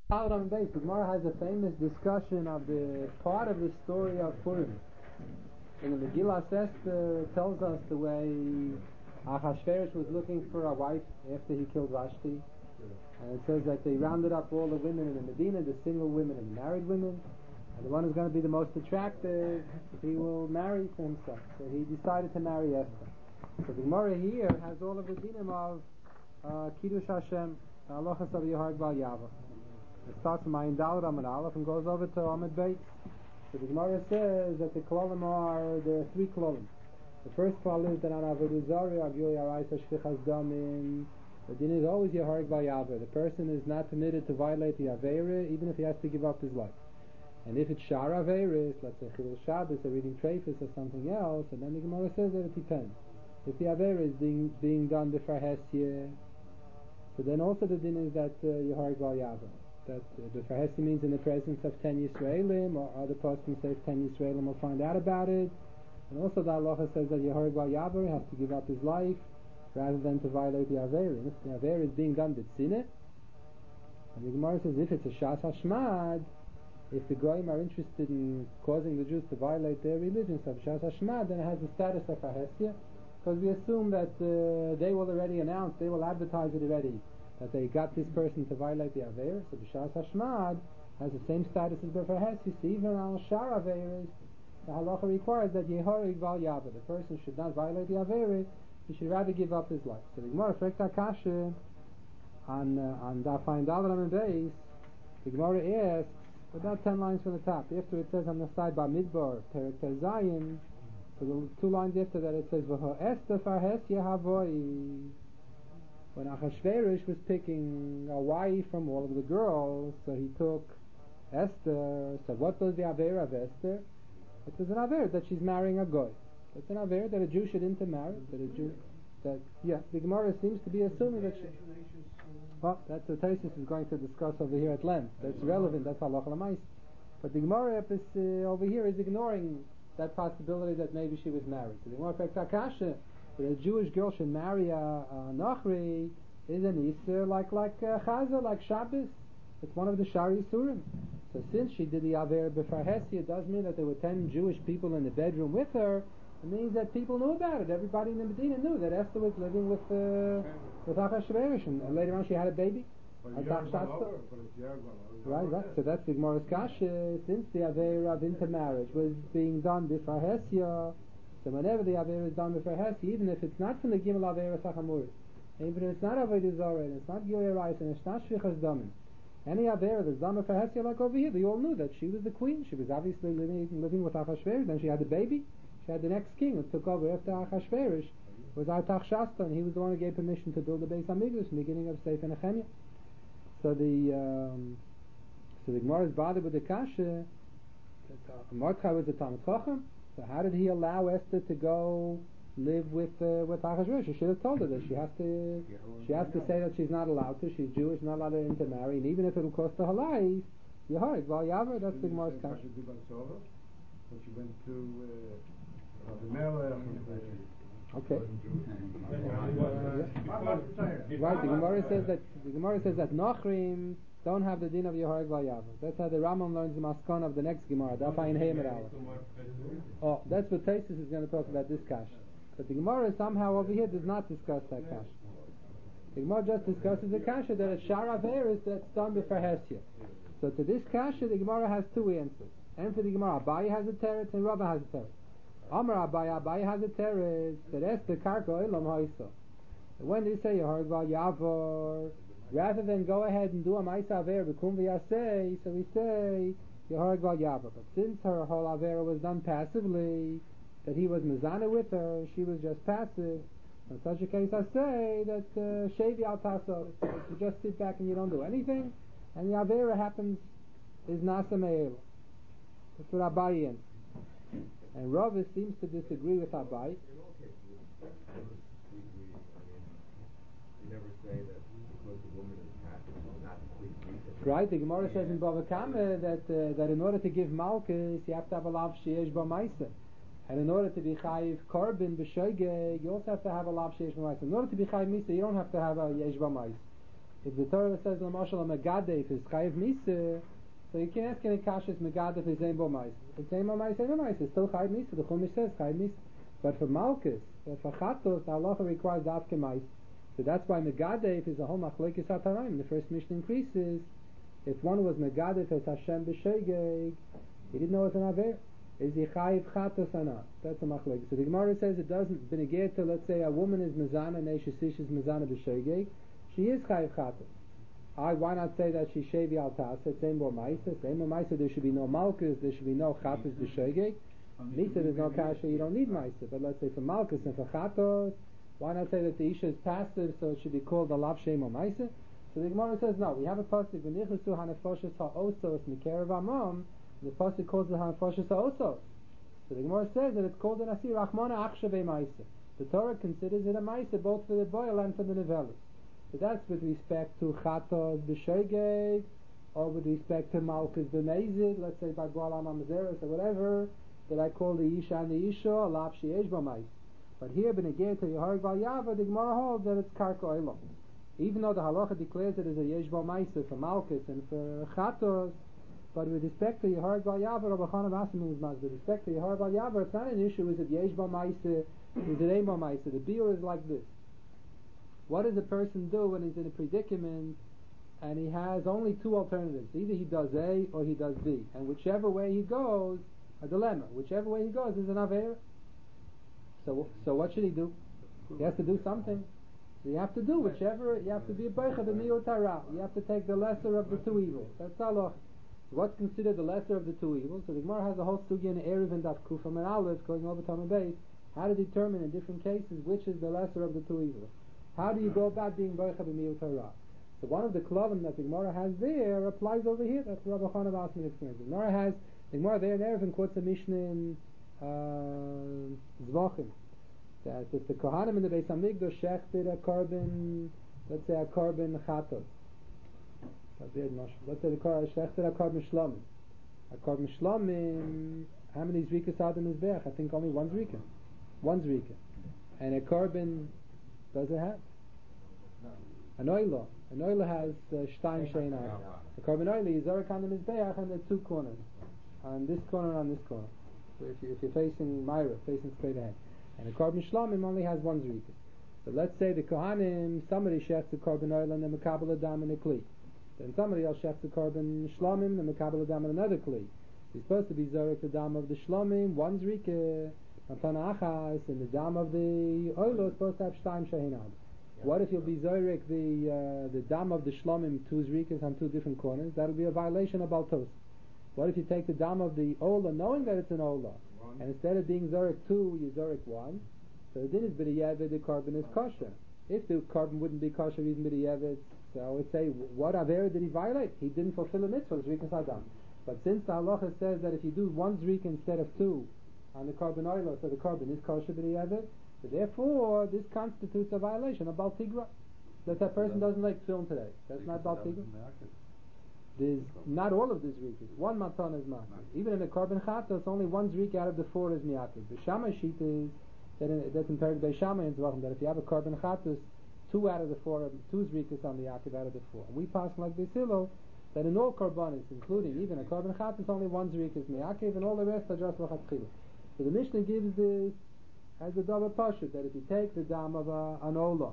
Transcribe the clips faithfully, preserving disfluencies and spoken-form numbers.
Avraham Beis, the Gemara has a famous discussion of the part of the story of Purim. In the Megillah Esther, it tells us the way Achashverosh was looking for a wife after he killed Vashti. And it says that they rounded up all the women in the Medina, the single women and the married women. And the one who's going to be the most attractive, he will marry for himself. So he decided to marry Esther. So the Gemara here has all of the dinim of uh, Kiddush Hashem, Halachas of Yehareg Val Yava. It starts from Ayin Daled Amud Aleph and goes over to Amud Beis. So the Gemara says that the klolim are, there are three klolim. The first klal is that on Avodah Zarah, Agil Yarais Hashfichas Damim, the din is always Yehareg Val Yava. The person is not permitted to violate the Aveira, even if he has to give up his life. And if it's Shar Aveiris, let's say Chilul Shabbos or reading Treifus or something else, and then the Gemara says that it depends. If the Aveira is being, being done before Hesya, so then also the din is that uh, Yehareg Val Yava. That uh, before Hesya means in the presence of ten Yisraelim, or other poskim say ten Yisraelim will find out about it. And also the halacha says that Yehareg Val Yava has to give up his life rather than to violate the Aveira. And if the Aveira is being done b'tzinah, and the Gemara says if it's a Shas Hashmad, if the Goyim are interested in causing the Jews to violate their religion, so Shas Hashmad, then it has the status of Hesya, because we assume that uh, they will already announce, they will advertise it already, that they got this person to violate the Aveir. So B'Shas Hashmad has the same status as B'Fer Hesya. Even on Shar Aveiris, the halacha requires that Yehareg Val Yava, the person should not violate the Aveir, he should rather give up his life. So the Gemara Frekt HaKasha on uh, on Daf Ayin Daled Amud Beis, the Gemara asks, about ten lines from the top, after it says on the side by Midbar, Perek Pei Zayin, so the two lines after that it says V'ho Esther Far Hesya Havoi. When Achashverosh was picking a wife from all of the girls, so he took Esther. So what was the Aveira of Esther? It was an Aveira that she's marrying a Goy. It's an Aveira that a Jew should intermarry. That a Jew, that yeah, the Gemara seems to be assuming that she. Well, that's what Taisus is going to discuss over here at length. That's relevant. That's halacha l'mais. But the Gemara is, uh, over here is ignoring that possibility that maybe she was married. So the Gemara Frekt HaKasha, that a Jewish girl should marry a, a Nachri is an Easter like like uh, Chazah, like Shabbos. It's one of the Shar Yisurim. So since she did the Aveira B'Far Hesya, it does mean that there were ten Jewish people in the bedroom with her. It means that people knew about it. Everybody in the Medina knew that Esther was living with uh, with Achashverosh, and, and later on she had a baby. Right, right. So that's the Gemara's Kasha. Since the Aveira of intermarriage was being done B'Far Hesya, so whenever the Aveira is done B'Far Hesya, even if it's not from the Gimel Aveira Sachamuris, even if it's not Avodah Zarah, and it's not Gilui Arayis, and it's not Shvichas Damim, any Aveira that's done B'Far Hesya, like over here, they all knew that she was the queen. She was obviously living living with Achashverosh. Then she had a baby. She had the next king who took over after Achashverosh, was Artach Shasta, and he was the one who gave permission to build the Beis Hamikdash in the beginning of Sefer Nehemiah. So the um, so the Gemara is bothered with the Kasha. Mordechai was a Talmid Chacham. So how did he allow Esther to go live with uh, with Achashverosh? She should have told her that she has to she has to say that she's not allowed to. She's Jewish, not allowed to intermarry, and even if it'll cost her her life, Yehareg Val Yava. That's the Gemara's Kasha. When she went to uh, the Melech. Okay. Right. The Gemara says that the Gemara says that Nachrim don't have the din of Yehareg Val Yava. That's how the Rambam learns the Maskon of the next Gemara. Daf Ayin Hey Amud Aleph. Oh, that's what Taisus is going to talk about this Kash. But the Gemara somehow over here does not discuss that Kash. The Gemara just discusses the Kasha that a Shar Averis that's done before Hesya. So to this Kasha, the Gemara has two answers. And for the Gemara, Abaye has a teretz and Rabba has a teretz. Amar Abaye, Abaye has a teretz that Esther Karka Olam Haisa. When they say Yehareg Val Yavor, rather than go ahead and do a Maisa Aver B'kum V'Yaseh, so we say Yehareg Val Yavor. But since her whole Avera was done passively, that he was Mezana with her, she was just passive. In such a case, I say that Shevi Al Taso, you just sit back and you don't do anything, and the Avera happens is Nasa Me'ela. That's what Abaye ends. And Rava seems to disagree with Abaye. In all cases, we, we, we, I mean, we never say that because the woman is passive, she's not completely. Right, the Gemara says in Bava Kama that, uh, that in order to give Malkus, you have to have a lav sheyesh b'maisa. And in order to be chayiv korban b'shoige, you also have to have a lav sheyesh b'maisa. In order to be chayiv misa, you don't have to have a yesh b'maisa. If the Torah says Lamashal Megadef is Chayiv Misa, so you can't ask any kashas Megadef is Ein Bo Ma'isa. It's Ein Bo Ma'isa, Ein Bo Ma'isa. It's still Chayiv Misa. The Chumash says Chayiv Misa. But for Malkus, for Chatos, the halacha requires Dafke Ma'isa. So that's why Megadef is a whole Machlekes HaTanaim. The first Mishnah increases. If one was Megadef as Hashem B'Shegeg, he didn't know it's an Aver. Is he Chayiv Chatos or not? That's a Machlekes. So the Gemara says it doesn't, Benegeta, let's say a woman is Mezana, Neishasish is Mezana B'Shegeg, she is Chayiv Chatos. I, why not say that she's Shevi Al Tasa? It's Ein Bo Ma'isa. It's Ein Bo Ma'isa, there should be no Malkus, there should be no Chatos B'Shegeg. Misa, there's no Kasha, you don't need Ma'isa. But let's say for Malkus and for Chatos, why not say that the Isha is passive, so it should be called the Lav Shem or Ma'isa? So the Gemara says, no, we have a pasuk, V'nichusu hanefoshes ha'osos mikerev amam, the pasuk calls it hanefoshes ha'osos. So the Gemara says that it's called an asir, Rachmana achshavei Ma'isa. The Torah considers it a Ma'isa, both for the boil and for the nevelis. So that's with respect to Chatos b'Shegeg, or with respect to Malkus b'Meizid, let's say by Goal HaMazeres or whatever, that I call the Isha and the Isha, Lav Sheyesh B'Ma'isa. But here, B'Negei to Yehareg Val Yava, the Gemara holds that it's Karka Olam. Even though the halacha declares it as a Yesh Bo Ma'isa for Malkus and for Chatos, but with respect to Yehareg Val Yava, Rabbi Chana Vasim is Maz, with respect to Yehareg Val Yava, it's not an issue, is it Yesh Bo Ma'isa, is it Ein Bo Ma'isa? The biur is like this. What does a person do when he's in a predicament and he has only two alternatives? Either he does A or he does B. And whichever way he goes, a dilemma, whichever way he goes is an Aveira. So, so what should he do? He has to do something. So you have to do whichever, you have to be a Beicha b'miut hara. You have to take the lesser of the two evils. That's Allah. What's considered the lesser of the two evils? So the Gemara has a whole study in Erev and Daf Kufam and Aleph going over Talmud Beis, how to determine in different cases which is the lesser of the two evils. How do you go about being Beicha b'miut hara? So one of the klavim that the Gemara has there applies over here. That's what Rabbi Chana Vasim explains. The Gemara has, the Gemara there in Erev and quotes a Mishnah in uh, Zvachim. That if the Kohanim in the Beis Hamikdash shechted a carbon, let's say a carbon chatos, let's say the shechted a carbon shlomim, a carbon shlomim, how many zrikas adam is there? I think only one zrika, one zrika, and a carbon does it have? An oila, an oila has shtaim shein adam. The carbon oila is zarak on the mizbeach and the two corners, on this corner and on this corner. So if, you, if you're facing Myra, facing straight ahead. And the carbon shlamim only has one zrika. So let's say the kohanim, somebody shechs the carbon oil and the mekabel adam and a kli. Then somebody else shechs the carbon shlamim and the mekabel adam and another kli. He's supposed to be zorek the dam of the shlamim, one zrika, matana achas, and the dam of the oil is supposed to have shtaim shehinad. What if you'll be zorek the uh, the dam of the shlamim, two zrikas on two different corners? That'll be a violation of baltos. What if you take the dam of the ola, knowing that it's an ola, and instead of being Zorek two, you Zorek one, so the din is B'di'evet, the carbon is kosher. If the carbon wouldn't be kosher, even B'di'evet, so I would say, what Avera did he violate? He didn't fulfill a mitzvah, Zrikas Adam. But since the halacha says that if you do one Zrik instead of two on the carbon oil, so the carbon is kosher B'di'evet, so therefore this constitutes a violation of Bal Tigra. That that person doesn't like film today. That's not Bal Tigra. There's not all of the zrikas. One matan is matan. Even in a carbon chatos, only one zrik out of the four is miyakid. The Shammai sheet is that in, that's in Perek Beis Shammai in Zvachim, that if you have a carbon chatos, two out of the four, two zrikas are miyakid out of the four. And we pass like this hilo that in all carbonis, including even a carbon chatos, only one zrik is miyakid, and all the rest are just v'chatchila. So the Mishnah gives this as a double pashut, that if you take the dam of a, an ola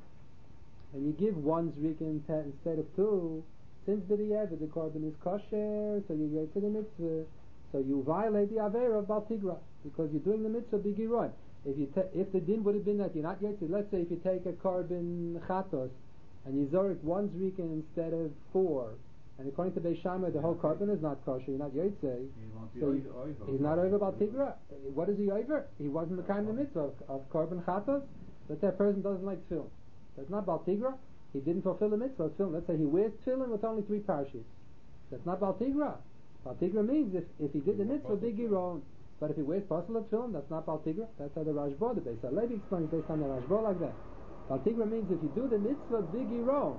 and you give one zrik in te- instead of two, since the B'di'evet, the carbon is kosher, so you get to the mitzvah, so you violate the Avera of Bal Tigra, because you're doing the mitzvah B'giron. If you ta- if the din would have been that you're not yet, let's say if you take a carbon chatos, and you zorik one zrika instead of four, and according to Beis Shammai, the whole carbon is not kosher, you're not yotzei, so he, he's not over Bal Tigra. What is he over? He wasn't the kind of mitzvah of, of carbon chatos, but that person doesn't like film. That's not Bal Tigra. He didn't fulfill the mitzvah of tefillin. Let's say he wears tefillin with only three parashas. That's not Bal Tigra. Bal Tigra means if, if he did the mitzvah, big giron. But if he wears pasal of tefillin, that's not Bal Tigra. That's how the Rashba, the Beis HaLevi explains based on the Rashba like that. Bal Tigra means if you do the mitzvah, big giron.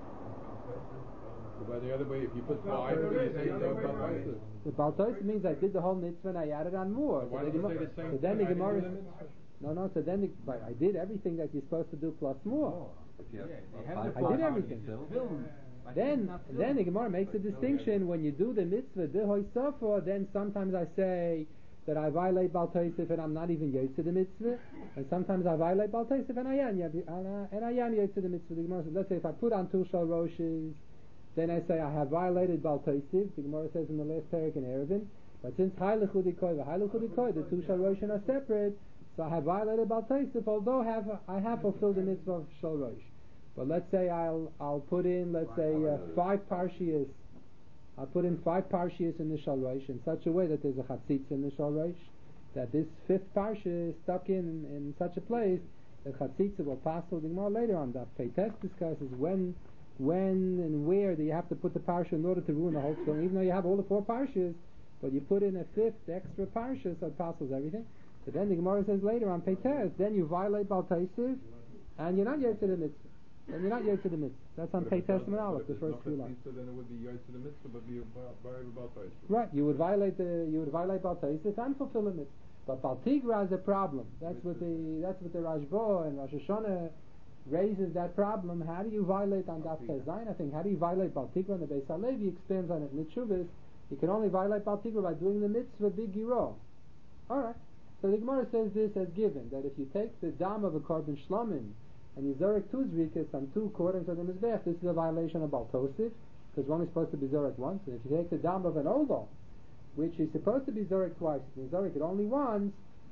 By the other way, if you put five, you say no. The Bal Tois means I did the whole mitzvah and I added on more. So, so, the so then the Gemara. No, no. So then the, I did everything that you're supposed to do plus more. If you have Yeah, they a have five the I did parshas everything. filled, Film. But Then, it's not film. then the Gemara makes a distinction when you do the mitzvah de hoisafa. Then sometimes I say that I violate Bal Tosef and I'm not even yotze the mitzvah, and sometimes I violate Bal Tosef and I am and I, and I am yotze the mitzvah. The Gemara says, let's say if I put on two shal roshes, then I say I have violated Bal Tosef. The Gemara says in the last parak in Erevin, but since Hailechu Dikoy, Hailechu Dikoy, the two shal roshes are separate, so I have violated Bal Tosef, although have I have fulfilled the mitzvah of shal rosh. But let's say I'll I'll put in let's say uh, five parshias. I'll put in five parshias in the shal rosh in such a way that there's a chatzitz in the shal rosh, that this fifth parsha is stuck in in such a place that chatzitz will pass. The Gemara later on that Peites discusses when when and where do you have to put the parsha in order to ruin the whole film, even though you have all the four parshas, but you put in a fifth extra parsha so it passes everything. But then the Gemara says later on Peites, then you violate Bal Tosef and you're not yet to the mitzvah. And you're not yotze the mitzvah. That's on Pei Testament Aleph, the first few lines. So then it would be yotze the mitzvah, but be violate Bal Tosef. Right, you would violate the you would violate Bal Tosef and fulfill the mitzvah. But Bal Tigra is a problem. That's what the that's what the Rashba and Rosh Hashanah raises that problem. How do you violate on Daf Pei Zayin? I think how do you violate Bal Tigra? And the Beis Halevi expands on it in the Tshuvos. You can only violate Bal Tigra by doing the mitzvah big giro. All right. So the Gemara says this as given that if you take the dam of a korban shlamim and you zorek two zrikas on two according to the Mizbech, this is a violation of Bal Tosef, because one is supposed to be zorek once. And if you take the dam of an oldal, which is supposed to be zorek twice, and you zorek it only once,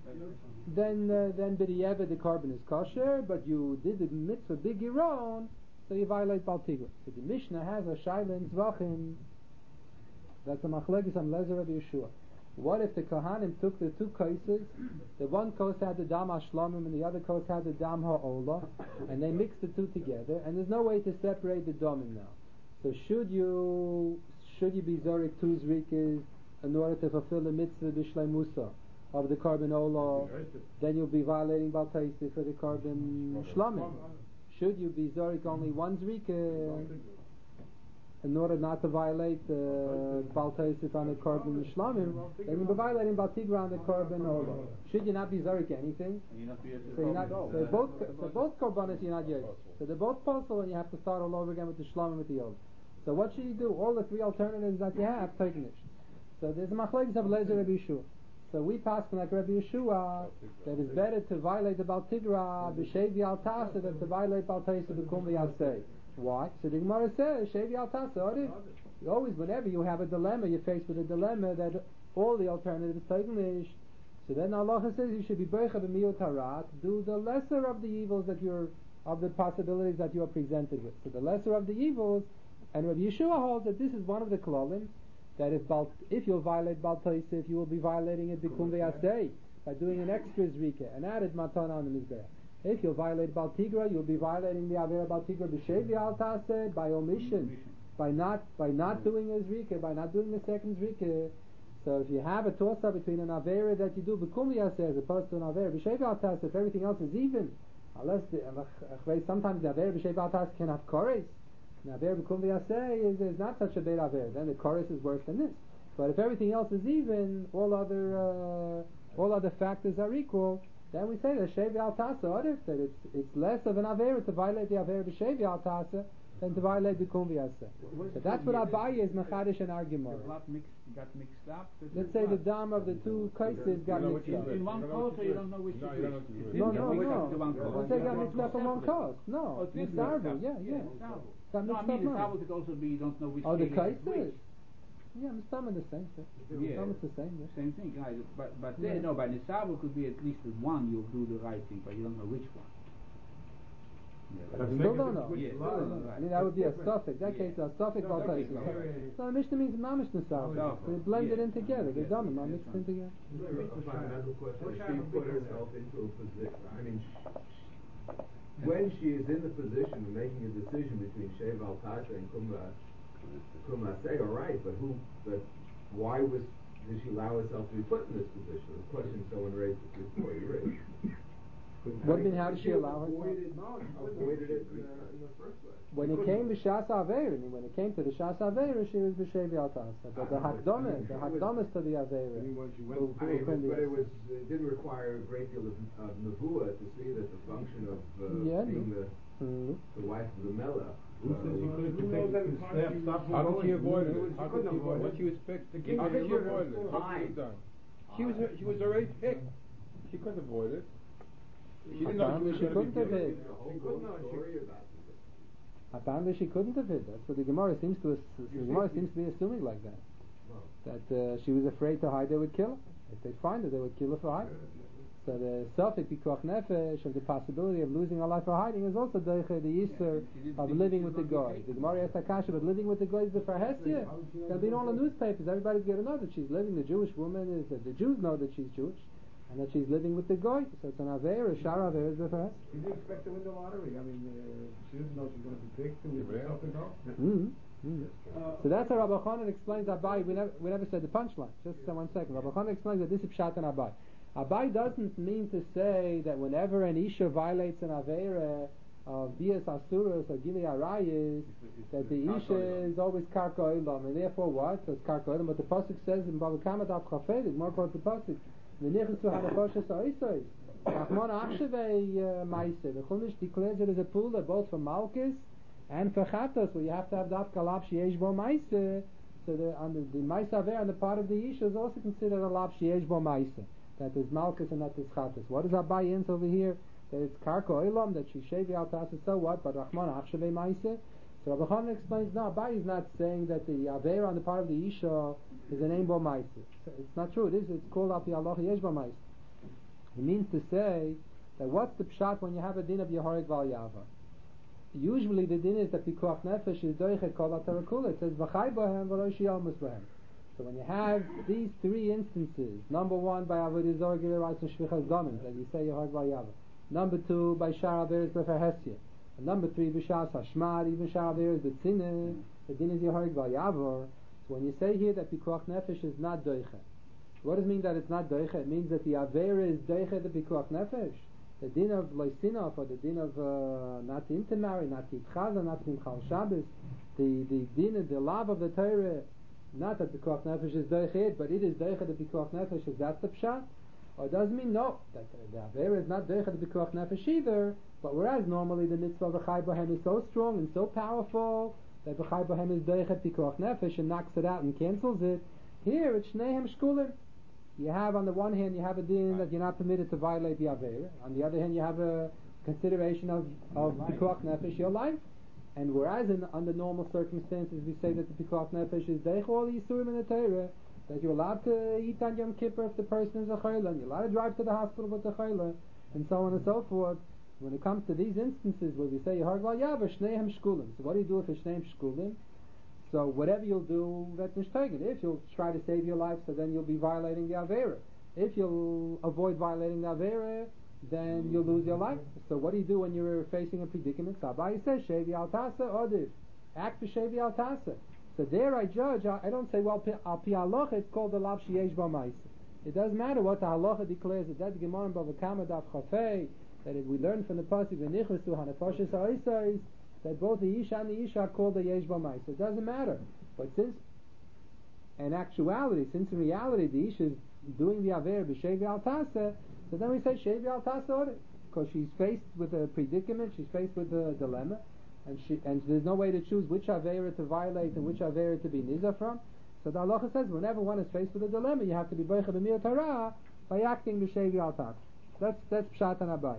then uh, then b'di'evet the carbon is kosher, but you did the mitzvah big giron, so you violate Bal Tigra. So the Mishnah has a shaila in Zvachim, that's a machlekes on Lezer Rabbi Yeshua. What if the Kohanim took the two koses, the one kos had the dam hashlamim and the other kos had the dam ha'ola, and they mixed the two together, and there's no way to separate the damim now. So should you should you be zorik two zrikas in order to fulfill the mitzvah b'shleimusa of the carbon ola? Then you'll be violating Bal Tosef for the carbon shlamim. Should you be zorik only one zrika in order not to violate uh, Bal Tosef on the carbon shlamim, then you'll be violating Bal Tigra on the carbon ola. Should you not be zorik anything? So you're not. So both so both korbanos you're not yotze. So they're both possible, and you have to start all over again with the shlamim with the ola. So what should you do? All the three alternatives that you have, taken it. So there's a machlekes of Lezer Rabbi Yeshua. So we pass like Rabbi Yeshua that it's better to violate the Bal Tigra b'shevi al tasa than to violate Bal Tosef b'kum v'yaseh. Why? So the Gemara says, Shevi al tasa. You always, whenever you have a dilemma, you're faced with a dilemma that all the alternatives taken is. So then Allah says you should be beicha b'miyot harat, do the lesser of the evils that you're, of the possibilities that you are presented with. So the lesser of the evils, and Rabbi Yeshua holds that this is one of the klalim, that if Bal, if you'll violate Bal Tosef, you will be violating it b'kum v'yaseh, by doing an extra zrika, an added matana on the mizbeach. If you violate Bal Tigra, you'll be violating the Avera Bal Tigra b'shevi al taseh, by omission, by not by not doing a zrika, by not doing the second zrika. So if you have a toss-up between an Avera that you do b'kum v'yaseh as opposed to an Avera b'shevi al taseh, if everything else is even, unless the, sometimes the Avera b'shevi al taseh can have kores. Now Avera b'kum v'yaseh is, is not such a bad Avera, then the kores is worse than this. But if everything else is even, all other uh, all other factors are equal, then we say that Shevi al Tasa, that it's it's less of an Avera to violate the Avera b'Shevi al Tasa than to violate the Kum v'Yaseh. So that's what Abaye is Mechadish and argument. The blood mixed, got mixed up. Let's say the dam of the two cases got mixed up. In one coat, you don't know which No, is you don't know which. which is No, which. no, One no. coat. Let's say it got mixed up in one cost. Oh, No, it is Misarvo, mixed up. yeah, yeah. Misarvo. Got No, I mixed mean, the up now. Misarvo could also be, you don't know which Oh, the case is cases? which. Yeah, Misarvo the same thing. Yeah. Misarvo it's the same, yeah. Same thing, right? But but Yeah. there, no, by Nisabo could be at least with one you'll do the right thing, but you don't know which one. But we still don't know. Yeah, Still don't know. I mean, that would be a suffix. That case, a suffix No, Bal suffix, Tosef. right. So the Mishnah means mamish Nisarvo. No. They blended Yeah. in together. They're Yeah. done. They're Yeah. mixed in together. A fundamental question. She put herself into a position. I mean, sh- when she is in the position of making a decision between Shev al Tasha and Kumra, Kumra say, all right, but who? But why was did she allow herself to be put in this position? The question someone raised it before you raised. What do you mean, how did she allow herself? Avoided, avoided it in, uh, in the first place. When it came to Shas Aveira, when it came to the Shas Aveira, she was b'Shevi al Tasa. But the Hakdama, the Hakdamas to the Aveira. who- I mean, who but, can be but it a- was it didn't require a great deal of, of nevuah to see that the function of uh, Yeah, being no. the Mm. the wife of the Melech. Who says she couldn't Who knows protect that the it's hard staff? to Stop use How did she the avoid voice? it? She How couldn't did she avoid avoid it? What it. you expect? The How king did said she you're avoid it? What she fine. have done? She was she was already picked. She couldn't avoid it. She didn't know Apparently she she was going couldn't to be have picked. hid. The whole She couldn't long have- story about it. Apparently she couldn't have hid. That's what the Gemara seems to. The Gemara seems to be assuming like that. That uh, she was afraid to hide. They would kill her. If they find her, they would kill her for hiding. So the Safek Pikuach Nefesh of the possibility of losing her life for hiding is also the the Yisur of living with the Goy. The Gemara asked Akasha, but living with the Goy is the Farhesia. It's going to be in all the newspapers. Everybody's going to know that she's living. The Jewish woman is that the Jews know that she's Jewish, and that she's living with the Goy. So it's an Aver, a Shara Aver is the Farhesia. She didn't expect to win the lottery. I mean, uh, she didn't know she was going to be picked. It was Yeah. herself to go. Mm-hmm. Mm-hmm. So that's how Rabbi Chanan explains Abai. We never, we never said the punchline. Just uh, one second. Rabbi Chanan explains that this is Pshat and Abai. Abai doesn't mean to say that whenever an Isha violates an Aveira of Bias Asuras or Gili Arayis, that the Isha is always Karka Olam, and therefore what? So it's Karka Olam, but the Pasuk says in Bava Kama Daf Chafed, it's more called the Pasuk, V'nichus tu hanafoshes ha'isais, Rachmon Achshevei Maise, the Chumash declares it as a pula both for Malchus and for Chatos, where you have to have Daf Kalab Sheyesh Bo Maise, so the, on the, the Maise Aver on the part of the Isha is also considered a Lab Sheyesh Bo Maise. That is Malchus and that is Chatas. What does Abai int over here? That it's Karka Olam, that she Shevi Al Tasa, so what? But Rahman Achshavei Maise. So Rabbi Chanan explains, no, Abai is not saying that the Aver on the part of the Isha is an Ein Bo Maise. It's not true. It is. It's called Api Allah Yesh Bo Maise. It means to say that what's the pshat when you have a din of Yehorig Val Yava? Usually the din is that Pikuach Nefesh is Doichet Kol HaTarakula. It says V'chai Bohem V'lo Shiyomus Bohem. So when you have these three instances, number one by Avodah Zarah Gilei Rice and Shvichas Damim, that you say Yehorig Val Yava. Number two by Shara Averis B'Farhesia. And number three B'Shas Hashmad, even Shara Averis B'Tzineh, the din is Yehorig Val Yavor. So when you say here that Pikuach Nefesh is not Doichet, what does it mean that it's not Doichet? It means that the Averis is Doichet the Pikuach Nefesh. The din of Loisinov, or the din of uh, not to intermarry, not to Itchaza, not to Imchal Shabbos, the, the din of the love of the Torah, not that the Pikuach Nefesh is Doichet, but it is Doichet the Pikuach Nefesh. Is that the pshat? Or it doesn't mean no, that the Aver is not Doichet the Pikuach Nefesh either, but whereas normally the mitzvah of V'chai Bohem is so strong and so powerful that V'chai Bohem is Doichet Pikuach Nefesh and knocks it out and cancels it, here it's Shnehem Shkulim. You have on the one hand you have a din that you're not permitted to violate the Aver. On the other hand you have a consideration of, of Pikuach Nefesh, your life. And whereas in, under normal circumstances we say that the Pikuach Nefesh is Deich all the Yisurim in the Torah, that you're allowed to eat on Yom Kippur if the person is a Chayla, and you're allowed to drive to the hospital with the Chayla, and so on and so forth. When it comes to these instances where we say Yehorig Val Yava, Shnehem Shkulim. So what do you do if it's Shnehem Shkulim? So whatever you'll do, that's Nishtagin. If you'll try to save your life, so then you'll be violating the Avera. If you'll avoid violating the Avera, then you'll lose your life. So what do you do when you're facing a predicament? So Abai says, Shevi Al Tasa Odiv. Act for Shevi Al Tasa. So there I judge, I, I don't say, well, Al Pi Halacha, it's called the Lav Sheyesh Ba Maisa. It doesn't matter what the Halacha declares. It does Gemara in Bava Kama Daf Chafei, that it, we learn from the Pasuk, V'nichus tu hanafoshes ha'isais, that both the Isha and the Isha are called the Yesh Ba Maisa. It doesn't matter. But since, in actuality, since in reality the Isha is doing the Aver b'Shevi Al Tasa, so then we say Shevi Al Tasa Odiv. Because she's faced with a predicament, she's faced with a dilemma, and she and there's no way to choose which Avera to violate and which Avera to be Nizah from. So the halacha says whenever one is faced with a dilemma, you have to be Beicha B'Mir Torah by acting B'Shevi Al Tasa. That's that's Pshat and Abai.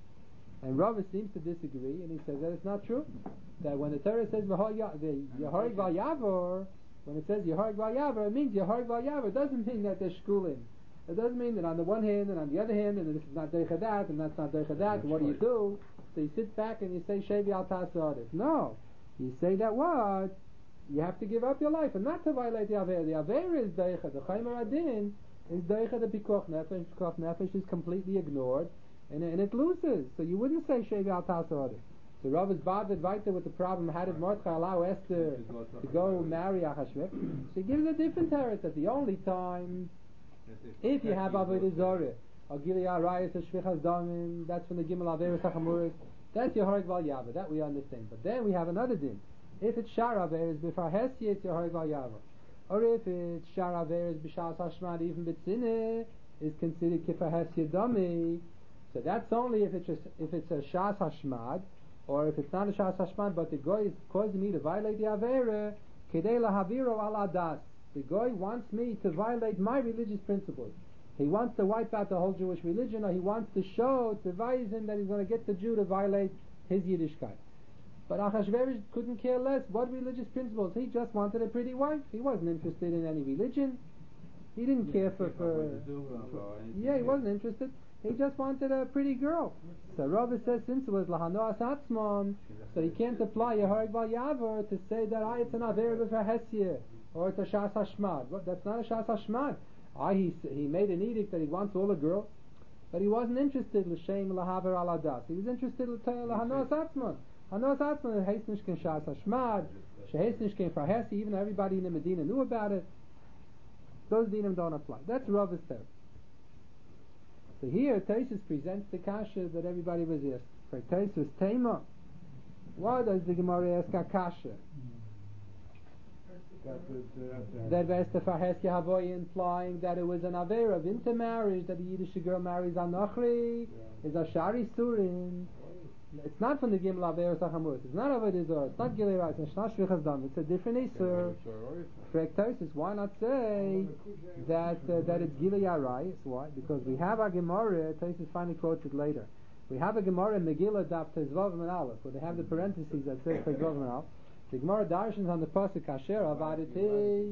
And Rava seems to disagree, and he says that it's not true. That when the Torah says Yehorig Val Yavor, when it says Yehorig Val Yavor, it means Yehorig Val Yavor. It doesn't mean that they're shkulim. It doesn't mean that on the one hand and on the other hand, and this is not Deicha that, and that's not Deicha that, and what do you do? So you sit back and you say Shevi Al Tasa Odiv. No. You say that what? You have to give up your life, and not to violate the Aver. The Aver is Deicha. The Chaymer Adin is Deicha the Pikuach Nefesh. Pikuach Nefesh is completely ignored, and, and it loses. So you wouldn't say Shevi Al Tasa Odiv. So Rav is bothered weiter with the problem, how did Mordechai allow Esther to go marry Achashverosh? She gives a different teretz that the only time, if you have Avodah Zarah, or Gilei Arayis or Shvichas Damim, that's from the Gimel Averis HaChamuris, that's Yehorig Val Yava, that we understand. But then we have another din. If it's Shar Averis B'Farhesia, it's Yehorig Val Yava. Or if it's Shar Averis B'Shas Hashmad, even B'Tzineh, is considered Kifarhesia Dami. So that's only if it's a, if it's a Shas Hashmad, or if it's not a Shas Hashmad, but the Goy is causing me to violate the Avera, Kedei lahaviro al adas. The Goy wants me to violate my religious principles. He wants to wipe out the whole Jewish religion, or he wants to show, to advise him that he's going to get the Jew to violate his Yiddishkeit. But Achashverosh couldn't care less what religious principles. He just wanted a pretty wife. He wasn't interested in any religion. He didn't care for, for, for yeah, he wasn't interested. He just wanted a pretty girl. So Rava says, since it was Lahanoas Atzmon, so he can't apply Yehorig Val Yavor to say that ah, it's an Aver B'Fahesia, or it's a Shas Hashmad. Well, that's not a Shas Hashmad. Ah, he, he made an edict that he wants all the girls, but he wasn't interested L'Shem Lahaver Al Adas. He was interested in Lahanoas Atzmon. Hanoas Atzmon heist nishken Shas Hashmad, sheheist nishken Farhesi, even though everybody in the Medina knew about it. Those dinim don't apply. That's Rava's term. So here, Taisus presents the kasha that everybody was asked. For Taisus Tema, why does the Gemara ask a kasha? That Vesta Farheski Havoy implying that it was an Aver of intermarriage, that the Yiddish girl marries a Nochri, is a Shari Surin. It's not from the Gimel Aver Sachamus. It's not Avodah Zorah. It's not Gilei Rais. It's not Shvichas Dam. It's a different Isur. Frektosis. Why not say that uh, that it's Gilei Rais? Why? Because we have a Gemara. Tosis finally quotes it later. We have a Gemara in Megillah Daf Tezvav and Aleph, where they have the parentheses that says Tezvav and Aleph. The Gemara darshans on the pasuk Asher Avaditi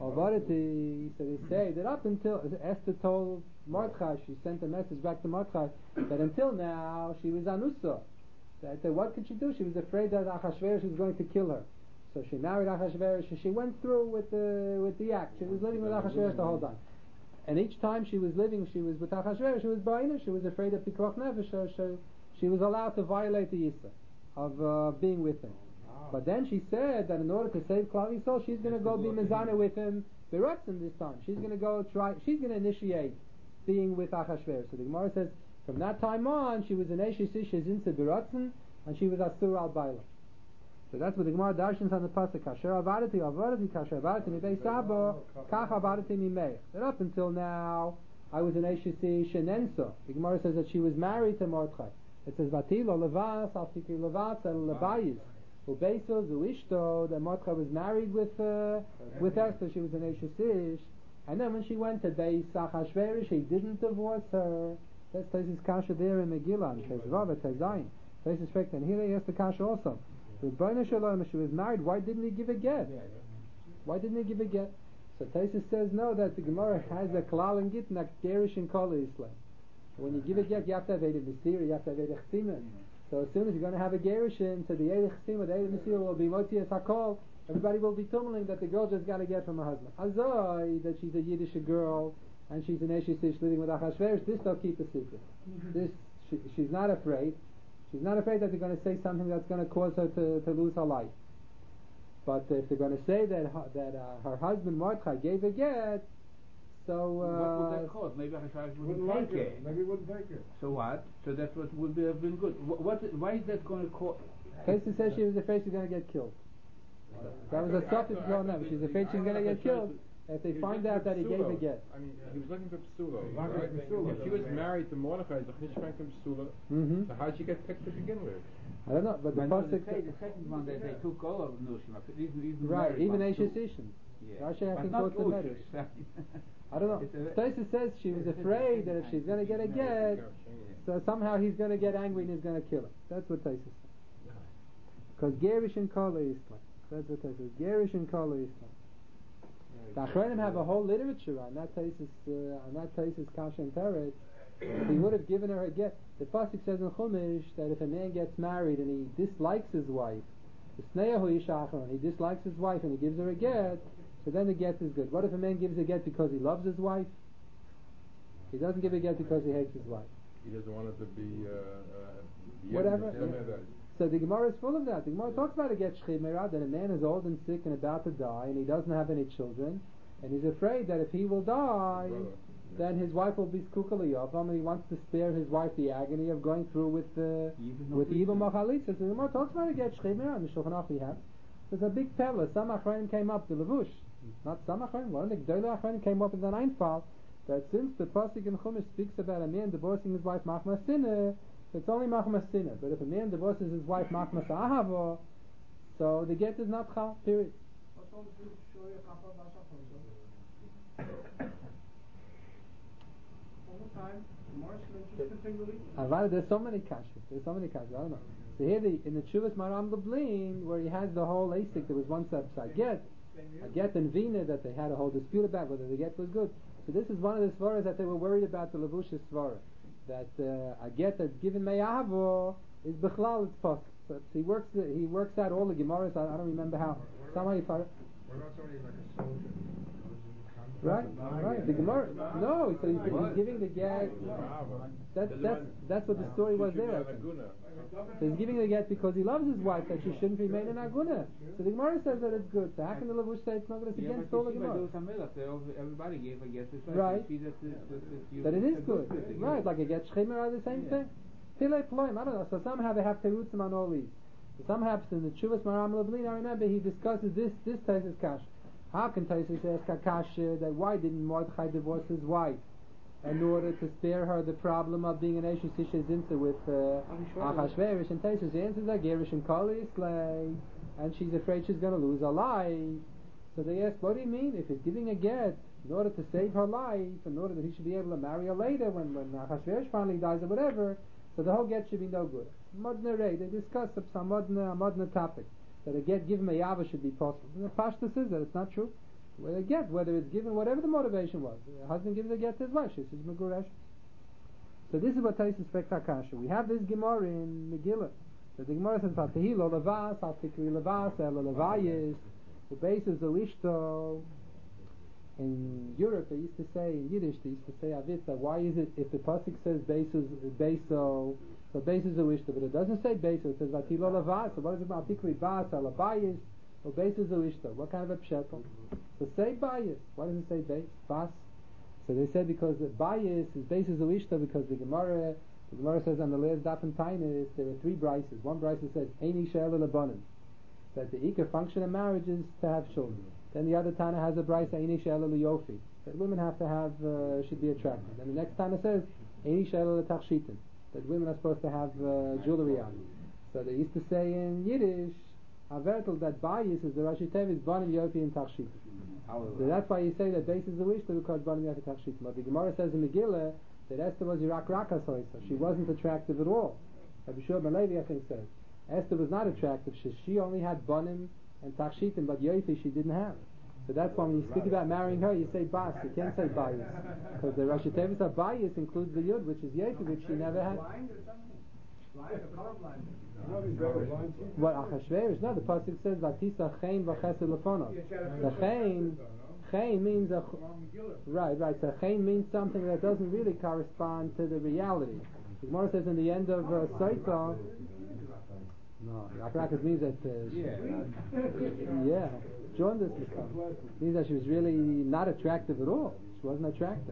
Avaditi. So they say that up until Esther told Mordechai, she sent a message back to Mordechai that until now she was Anusa. That, uh, what could she do? She was afraid that Achashverosh was going to kill her. So she married Achashverosh and she went through with the with the act. She was living with Achashverosh the whole time. And each time she was living, she was with Achashverosh, she was ba'ina, she was afraid of Pikuach Nefesh, so, so she was allowed to violate the Yisa of uh, being with him. But then she said that in order to save Klal Yisrael, she's going to go be Mezana with him Beratzin this time. She's going to go try, she's going to initiate being with Achashverosh. So the Gemara says, from that time on, she was an Eshes Ishes into Beratzin, and she was Asur al Baila. So that's what the Gemara darshans on the pasuk. Kasher avadati avadati kasher avadati mi beis Abba kach avadati mi meich. That up until now, I was an Eshes Ish and Enso. The Gemara says that she was married to Mordechai. It says Vatilo levas al tikri levas el lebayis ubeso zuishto. That Mordechai was married with uh, with Esther. She was an Eshes Ish, and then when she went to Beis Achashverosh, he didn't divorce her. That's Taisus Kasha there in Megillah, Tezvav, Tezayin. Taisus Fekt, and here he has the Kasha also. The B'nai Shalom, if she was married, why didn't he give a get? Why didn't he give a get? So Taisus says no, that the Gemara has a Klal and Git, not Gerish and Kol Islam. When you give a get, you have to have Eid Misira, you have to have Eid Chesima. So as soon as you're going to have a Gerishin, to the Eid Chesima, the Eid Misira will be Motias HaKol, everybody will be tumbling that the girl just got to get from her husband. Azoi, that she's a Yiddish girl, and she's an Eshes Ish living with Achashverosh, this they'll keep a secret. This, she, she's not afraid. She's not afraid that they're going to say something that's going to cause her to, to lose her life. But if they're going to say that that uh, her husband Mordechai gave a get, so... Uh, what would that cause? Maybe Achashverosh wouldn't, Wouldn't take like it. it. Maybe he wouldn't take it. So what? So that's what would be, have been good. What, what, why is that going to cause... Taisus says she was afraid she's going to get killed. That was a suffix blown up. She's afraid she's going to get killed. If they find out that he gave a get. I mean, he was looking for Psula. Looking Right? for Psula. If she was married to Mordechai, he's not trying to Psula. Mm-hmm. So how did she get picked to begin with? I don't know, but the But no, the, pasuk... say, the second one that they took all of Nushim, even, even Right, married even ones Eshes too. Ishim. Yeah. Rashi, I But think, not quotes the Ushis. Medrash. I don't know. It's a- Taisus says she was afraid that if she's going to get a get, so somehow he's going to get angry and he's going to kill her. That's what Taisus says. Because Gerish and Kol Islam. That's what Taisus says. Gerish and Kol Islam. The Achronim have a whole literature on that Taisus, uh, on that Taisus Kasha and Teretz. He would have given her a get. The pasuk says in Chumash that if a man gets married and he dislikes his wife, he dislikes his wife and he gives her a get, so then the get is good. What if a man gives a get because he loves his wife? He doesn't give a get because he hates his wife. He doesn't want it to be... Uh, uh, Whatever. yeah. So the Gemara is full of that. The Gemara talks about a get shchimera, that a man is old and sick and about to die and he doesn't have any children and he's afraid that if he will die, then his wife will be skukaliyavam, and he wants to spare his wife the agony of going through with the with the evil machalitza. So the Gemara talks about a get shchimera, and the Shulchan Aruch we have. There's a big pella. Some achronim came up, the levush, not some achronim, one of the gdola achronim came up with an einfall that since the pasuk in Chumash speaks about a man divorcing his wife machmas sinah, So it's only machmas sinah. But if a man divorces his wife machmas ahava, so the get is not chal. Period. All the time, Morris mentions continually. Avada, there's so many kashas. There's so many kashas. I don't know. So here, the, in the Chuvas Maram Lublin, where he has the whole asik, there was one subside get, a get and vina that they had a whole dispute about whether the get was good. So this is one of the svaras that they were worried about, the Levushis svara, that uh, a get that's given me'avo is bechlal it's possible. So he works the, he works out all the gemaras. I, I don't remember how. Somehow he found. What about somebody like a soldier? Right, right. The Gemara. No, so he's, he's giving the get. That's that's that's what the story was there. I think. So he's giving the get because he loves his wife, that she shouldn't remain in aguna. So the Gemara says that it's good. So how can the Levush say it's not good? It's Yeah, against but all the you see, Gemara. by those Hamilach, they all- everybody gave a get. It's Right. You see that, that, that, that, you- That it is it's a good. thing. Right, like a get shchimer are the same Yeah. thing. Pile ploim, I don't know. So somehow they have terutzim on all these. So somehow in the Chuvas Maram Lublin, I remember he discusses this this Taisus Kash. How can Taisus ask Kakasha that why didn't Mordechai divorce his wife in order to spare her the problem of being an Eshes Isha Zinta with uh, Achashverosh? And Taisus answers that Gerish and Kali Slay, and she's afraid she's going to lose her life. So they ask, what do you mean if he's giving a get in order to save her life, in order that he should be able to marry her later when when Achashverosh finally dies or whatever? So the whole get should be no good. Modna Rei, they discuss some modna modna topic. That a get given Meyava should be possible. The Pashta says that it's not true. Well, a get, whether it's given, whatever the motivation was. The husband gives a get to his wife, she says Meguresh. So this is what Taisus Spektakasha. We have this Gemara in Megillah. So the Gemara says, V'atehi lo levas, al tikri levas, el levayis, u'beisus o'ishto. In Europe, they used to say, in Yiddish, they used to say avita. Why is it, if the pasuk says beisus, beiso, so beisus o'ishto, but it doesn't say beiso, it says v'atehi lo levas. So what is it about tikri bas, al levayis, u'beisus o'ishto? What kind of a pshetel? So say bias. Why does it say bas? Bas? So they said because the bias is basis of ishta, because the Gemara the Gemara says on the last daf and tainis there are three brises. One brise says Eini she'el lebanim, that the ikar function of marriage is to have children. Then the other Tana has a brise Eini she'el leyofi, that women have to have uh, should be attractive. And the next Tana says Eini she'el letachshitin, that women are supposed to have uh, jewelry on. So they used to say in Yiddish Avertel that bias is the Rashi Tev is Banim Yofi and Tachshit. So that's why you say that base is the wish to because Banim Yofi and Tachshit. But the Gemara says in Megillah that Esther was Irak Raka Soisa. She wasn't attractive at all. Rabbi Shua ben Levi I think said Esther was not attractive. She, she only had Banim and Tachshitim, but Yofi she didn't have. So that's why when you speak about marrying her, you say Bas. You can't say bias because the Rashi Tevis of bias includes the Yud, which is Yofi, which she never had. Blind or something? Blind or colorblind? What Achashverosh? No, the pasuk says Vatisa Chaim V'Chesed Lefono. The Chaim, Chaim means a right, right. So Chaim means something that doesn't really correspond to the reality. The Gemara says in the end of uh, Saita. No, Rakrakas means that. Uh, Yeah. yeah, joined this means that she was really not attractive at all. She wasn't attractive.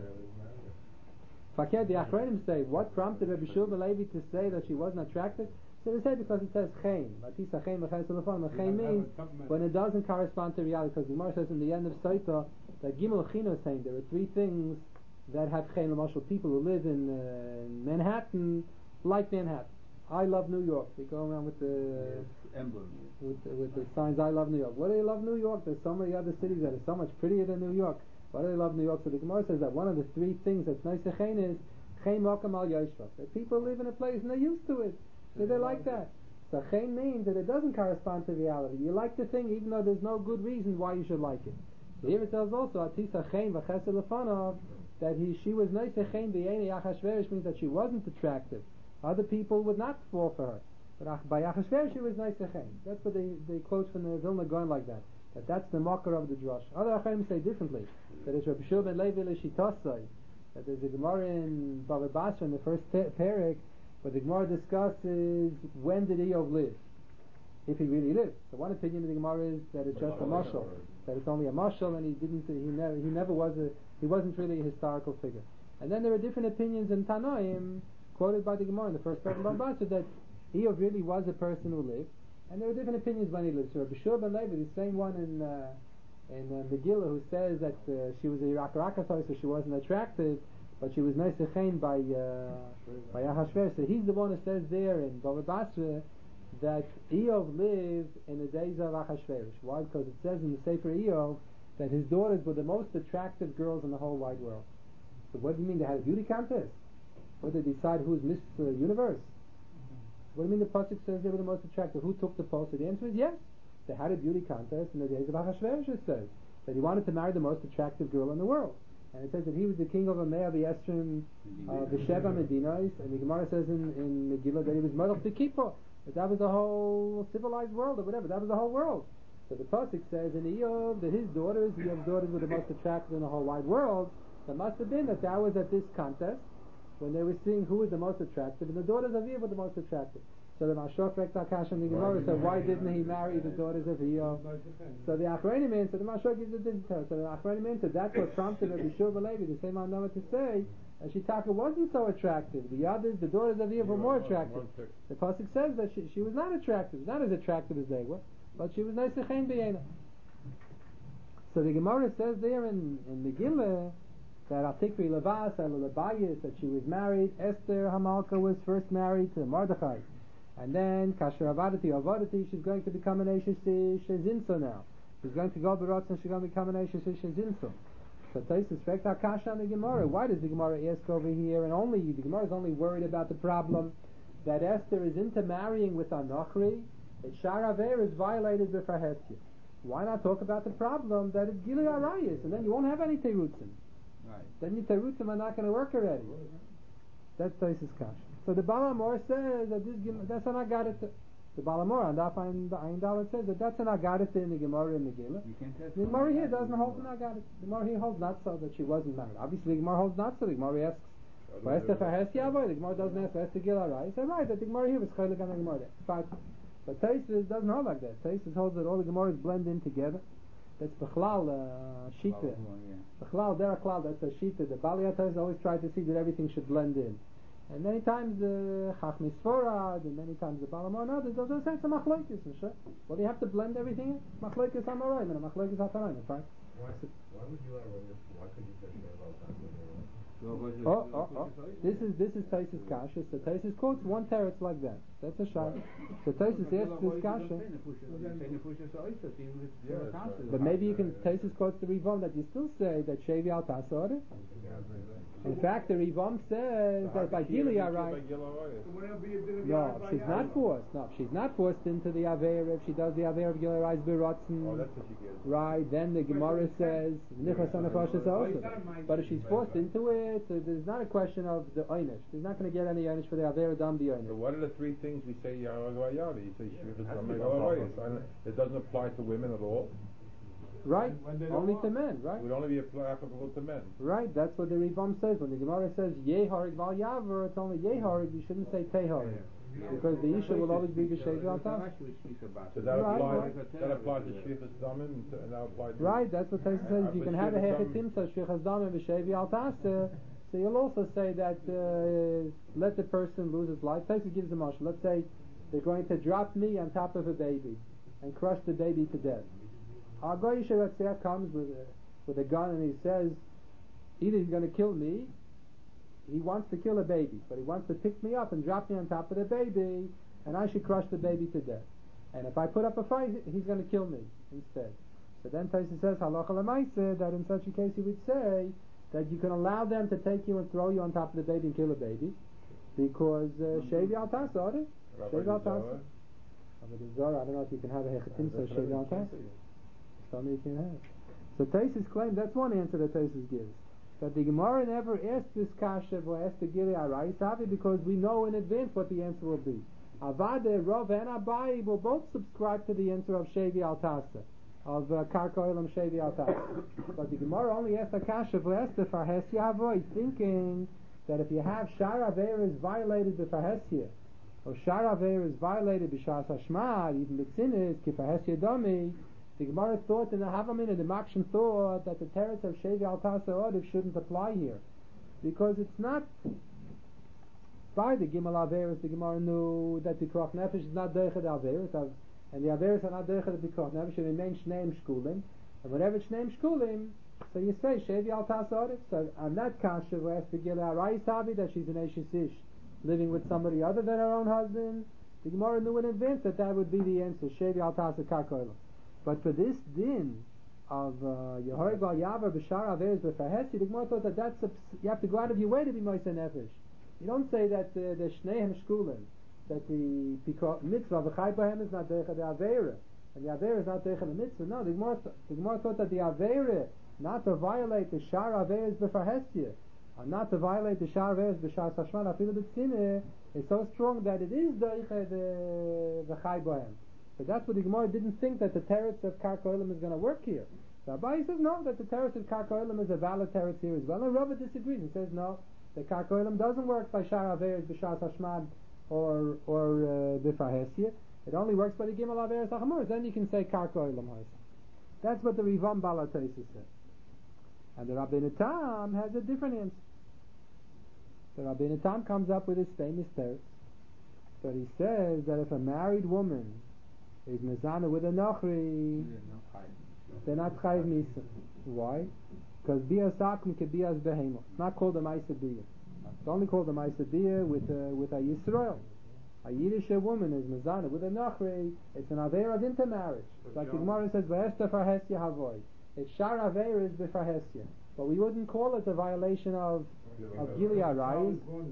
Fakir, the Achronim say, what prompted Rabbi Shua ben Levi to say that she wasn't attractive? So they say because it says Chaim. Vatisa Chaim v'Chesed Lefono. Chaim means when it doesn't correspond to reality. Because the Gemara says in the end of Saita that Gimel Chino is saying there are three things that have Chaim. L'mashal, people who live in, uh, in Manhattan like Manhattan. I love New York. They go around with the emblem. with, with the signs I love New York. What do they love New York? There's so many other cities that are so much prettier than New York. Why do they love New York? So the Gemara says that one of the three things that's nice to Chaim is Chaim Makam Al Yoshva. That people live in a place and they're used to it. So they like that. So Chaim means that it doesn't correspond to reality. You like the thing even though there's no good reason why you should like it. So here it tells also Atisa Chaim V'Chesed Lefono that he she was nice to Chaim B'Yeinei Achashverosh means that she wasn't attractive. Other people would not fall for her. But by Achashverosh she was nice to Chaim. That's what they, they quote from the Vilna Gaon like that. That that's the mocker of the drush. Other Achayim say differently. That it's Rabbi Shua ben Levi l'Shitasai. That there's a Gemara in Bava Basra in the first te- parak where the Gemara discusses when did Eov live, if he really lived. So one opinion of the Gemara is that it's just a mashal, that it's only a mashal, and he didn't, he never, he never was a, he wasn't really a historical figure. And then there are different opinions in Tanoim quoted by the Gemara in the first parak of Bava Basra that Eov really was a person who lived. And there are different opinions when he lived. So Rabbi Shua ben Levi, the same one in uh, in uh, Megillah, who says that uh, she was a Irak Rakasai, so she wasn't attractive, but she was nice to Chaim by uh, by Achashverosh. So he's the one who says there in Bava Basra that Eov lived in the days of Achashverosh. Why? Because it says in the Sefer Eov that his daughters were the most attractive girls in the whole wide world. So what do you mean they had a beauty contest? What did they decide who's Miss uh, Universe? What do you mean the pasuk says they were the most attractive? Who took the poll? So the answer is yes. They had a beauty contest in the days of Achashverosh. It says that he wanted to marry the most attractive girl in the world. And it says that he was the king of Amea, the Estrin, uh, the Sheva Medinas, and the Gemara says in, in Megillah that he was Melech the Kippur. But that was the whole civilized world or whatever. That was the whole world. So the pasuk says in Eov that his daughters, Eov's daughters were the most attractive in the whole wide world. So it must have been that that was at this contest when they were seeing who was the most attractive, and the daughters of Eov were the most attractive. So the Mashok Rekta and the Gemara said, why didn't he marry the daughters of Eov? So the Achronim answered, the Mashok gives a different tell. So the Achronim answered, that's what prompted Rabbi Shua Levi, the same Anama, to say that Shitaka wasn't so attractive. The others, the daughters of Eov were more attractive. The pasuk says that she, she was not attractive, not as attractive as they were, but she was nice to Chen B'yena. So the Gemara says there in, in Megillah that Al-Tikri Levas, Al-Labayis, that she was married. Esther Hamalka was first married to Mordechai. And then Kasher Avadati Avadati, she's going to become an Eishes Shezinso now. She's going to go Barotz and she's going to become an Eishes Shezinso. So Taisus Frekt Akasha on the Gemara. Why does the Gemara ask over here? And only the Gemara is only worried about the problem that Esther is into marrying with Anochri. That Shar Aver is violated with Hestia. Why not talk about the problem that it's Gilui Arayis, and then you won't have any Terutzim. Right. Then your Terutzim are not going to work already. That's Taisus Kasha. So the Balamor says that this that's an Agadah. The Balamor on Daf Ayin Dalet says that that's an Agadah in the Gemara in Megillah. The Gemara here doesn't hold an Agadah. The Gemara here holds not so that she wasn't married. Obviously the Gemara holds not so. The Gemara asks for Esther for Hestia, the Gemara doesn't ask for Esther Gilui Arayis. So right, that the Gemara here was Chaylik on the Gemara. But but Taisus doesn't hold like that. Taisus holds that all the Gemaras blend in together. That's Bechlal uh, Shita. Bechlal Deraklal. That's a Shita. The Baliatas always try to see that everything should blend in. And many times the Chachmi Sforad, and many times the Balamor, no, there's also a sense of Machlokes, sure. Well, you have to blend everything in. Machlokes Amoraim and Machlokes Hataraim, right? Why, why would you ever this? Why could you say about that? Oh, oh, oh. This is this is Taisus Kasha. So Taisus quotes one teretz like that. That's a shot. So Taisus asks this Kasha. But maybe you can, Taisus quotes the Rivom that you still say that Shevi al Tasor. In fact, the Rivom says that by Gilui Arayis. No, if she's not forced. No, if she's not forced into the Aver, if she does the Aver of Gilui Arayis Berotzen. Oh, that's what she gives. Right, then the Gemara says Nichas Anafashas also. But if she's forced into it, so there's not a question of the Einish. She's not going to get any Einish for the Aver Dam the Einish. So what are the three things we say Yaragayari? You say Shivas. It doesn't apply to women at all. Right, only to men, right? It would only be applicable to men. Right, that's what the Rivam says. When the Gemara says Yeharig Val Yaver, it's only Yeharig, you shouldn't say Teharig. Because the Isha will always be B'Shevi Al Tas. So that applies that applies to Shvichas Damim and that applies to... Right, that's what Taisa says. You can have a Hechetim, so Shvichas Damim B'Shevi Al Tas. So you'll also say that uh, let the person lose his life. Taisa gives a motion. Let's say they're going to drop me on top of a baby and crush the baby to death. Our Goy Yishev comes with a, with a gun and he says, either he's going to kill me, he wants to kill a baby, but he wants to pick me up and drop me on top of the baby, and I should crush the baby to death. And if I put up a fight, he's going to kill me instead. So then Taisa says, Halacha L'maaseh, that in such a case he would say that you can allow them to take you and throw you on top of the baby and kill a baby, because Shevi Al Tasor, Shevi Al Tasor. I don't know if you can have a Hechetim, so Shevi Al Tasor. Tell me you can have. So Taisus claims, that's one answer that Taisus gives. That the Gemara never asked this kasha or asked the Gilui Arayis because we know in advance what the answer will be. Avade, Rav, and Abai will both subscribe to the answer of Shevi Al Tasa, of uh, Karka Olam Shevi Al Tasa. But the Gemara only asked the kasha for Esther for Hesya Avoy, thinking that if you have Shar Aver is violated with Hesya, or Shar Aver is violated b'Shas Hashma, even b'Tzinis, Kif Hesya Domi. The Gemara thought in the Havamin and the Makshin thought that the teretz of Shevi Al Tasa Odif shouldn't apply here, because it's not by the Gimel Averis. The Gemara knew that the Kroch Nefesh is not Deichet Averis, and the Averis are not Deichet the Kroch Nefesh. It remains Shneim Shkulim, and whenever it's Shneim Shkulim, so you say Shevi Al Tasa Odif. So on that kasha, we ask the Gilui Arayis Tavi that she's an Eishes Ish, living with somebody other than her own husband, the Gemara knew in advance that that would be the answer. Shevi al tasa karkoilam. But for this din of Yehorig al Yavar b'shar averes b'farhesi, the Gemara thought that that's a, you have to go out of your way to be moisa nefesh. You don't say that uh, the shneihem shkulim, that the mitzvah v'chai b'hem is not deicha the avera, and the avera is not deicha the mitzvah. No, the Gemara, the Gemara thought that the avera, not to violate the shar averes b'farhesi, and not to violate the shar averes b'shar sashman afilu b'tzine, is so strong that it is deicha the v'chai b'hem. So that's what the Gemara didn't think that the teretz of Karkoilim is going to work here. The Abai says no, that the teretz of Karkoilim is a valid teretz here as well. And Rava disagrees and says no, the Karkoilim doesn't work by Shar Averes, B'Shas Hashmad, or or B'Farhesia. It only works by the Gimel Averes Hachamor. Then you can say Karkoilim. That's what the Rivam Balatesa said. And the Rabbeinu Tam has a different answer. The Rabbeinu Tam comes up with his famous teretz, but he says that if a married woman is mezana with a nochri, they're not chayiv misa. Why? Because bias akum ke bias behema. It's not called a ma'isa biyah. It's only called a ma'isa biyah with a, with a Yisrael. A Yiddish woman is mezana with a nochri. It's an aveira of intermarriage. Like the Gemara says, v'eshta farhesya havoy. It's shar aveira is b'farhesya. But we wouldn't call it a violation of of Gilead, right?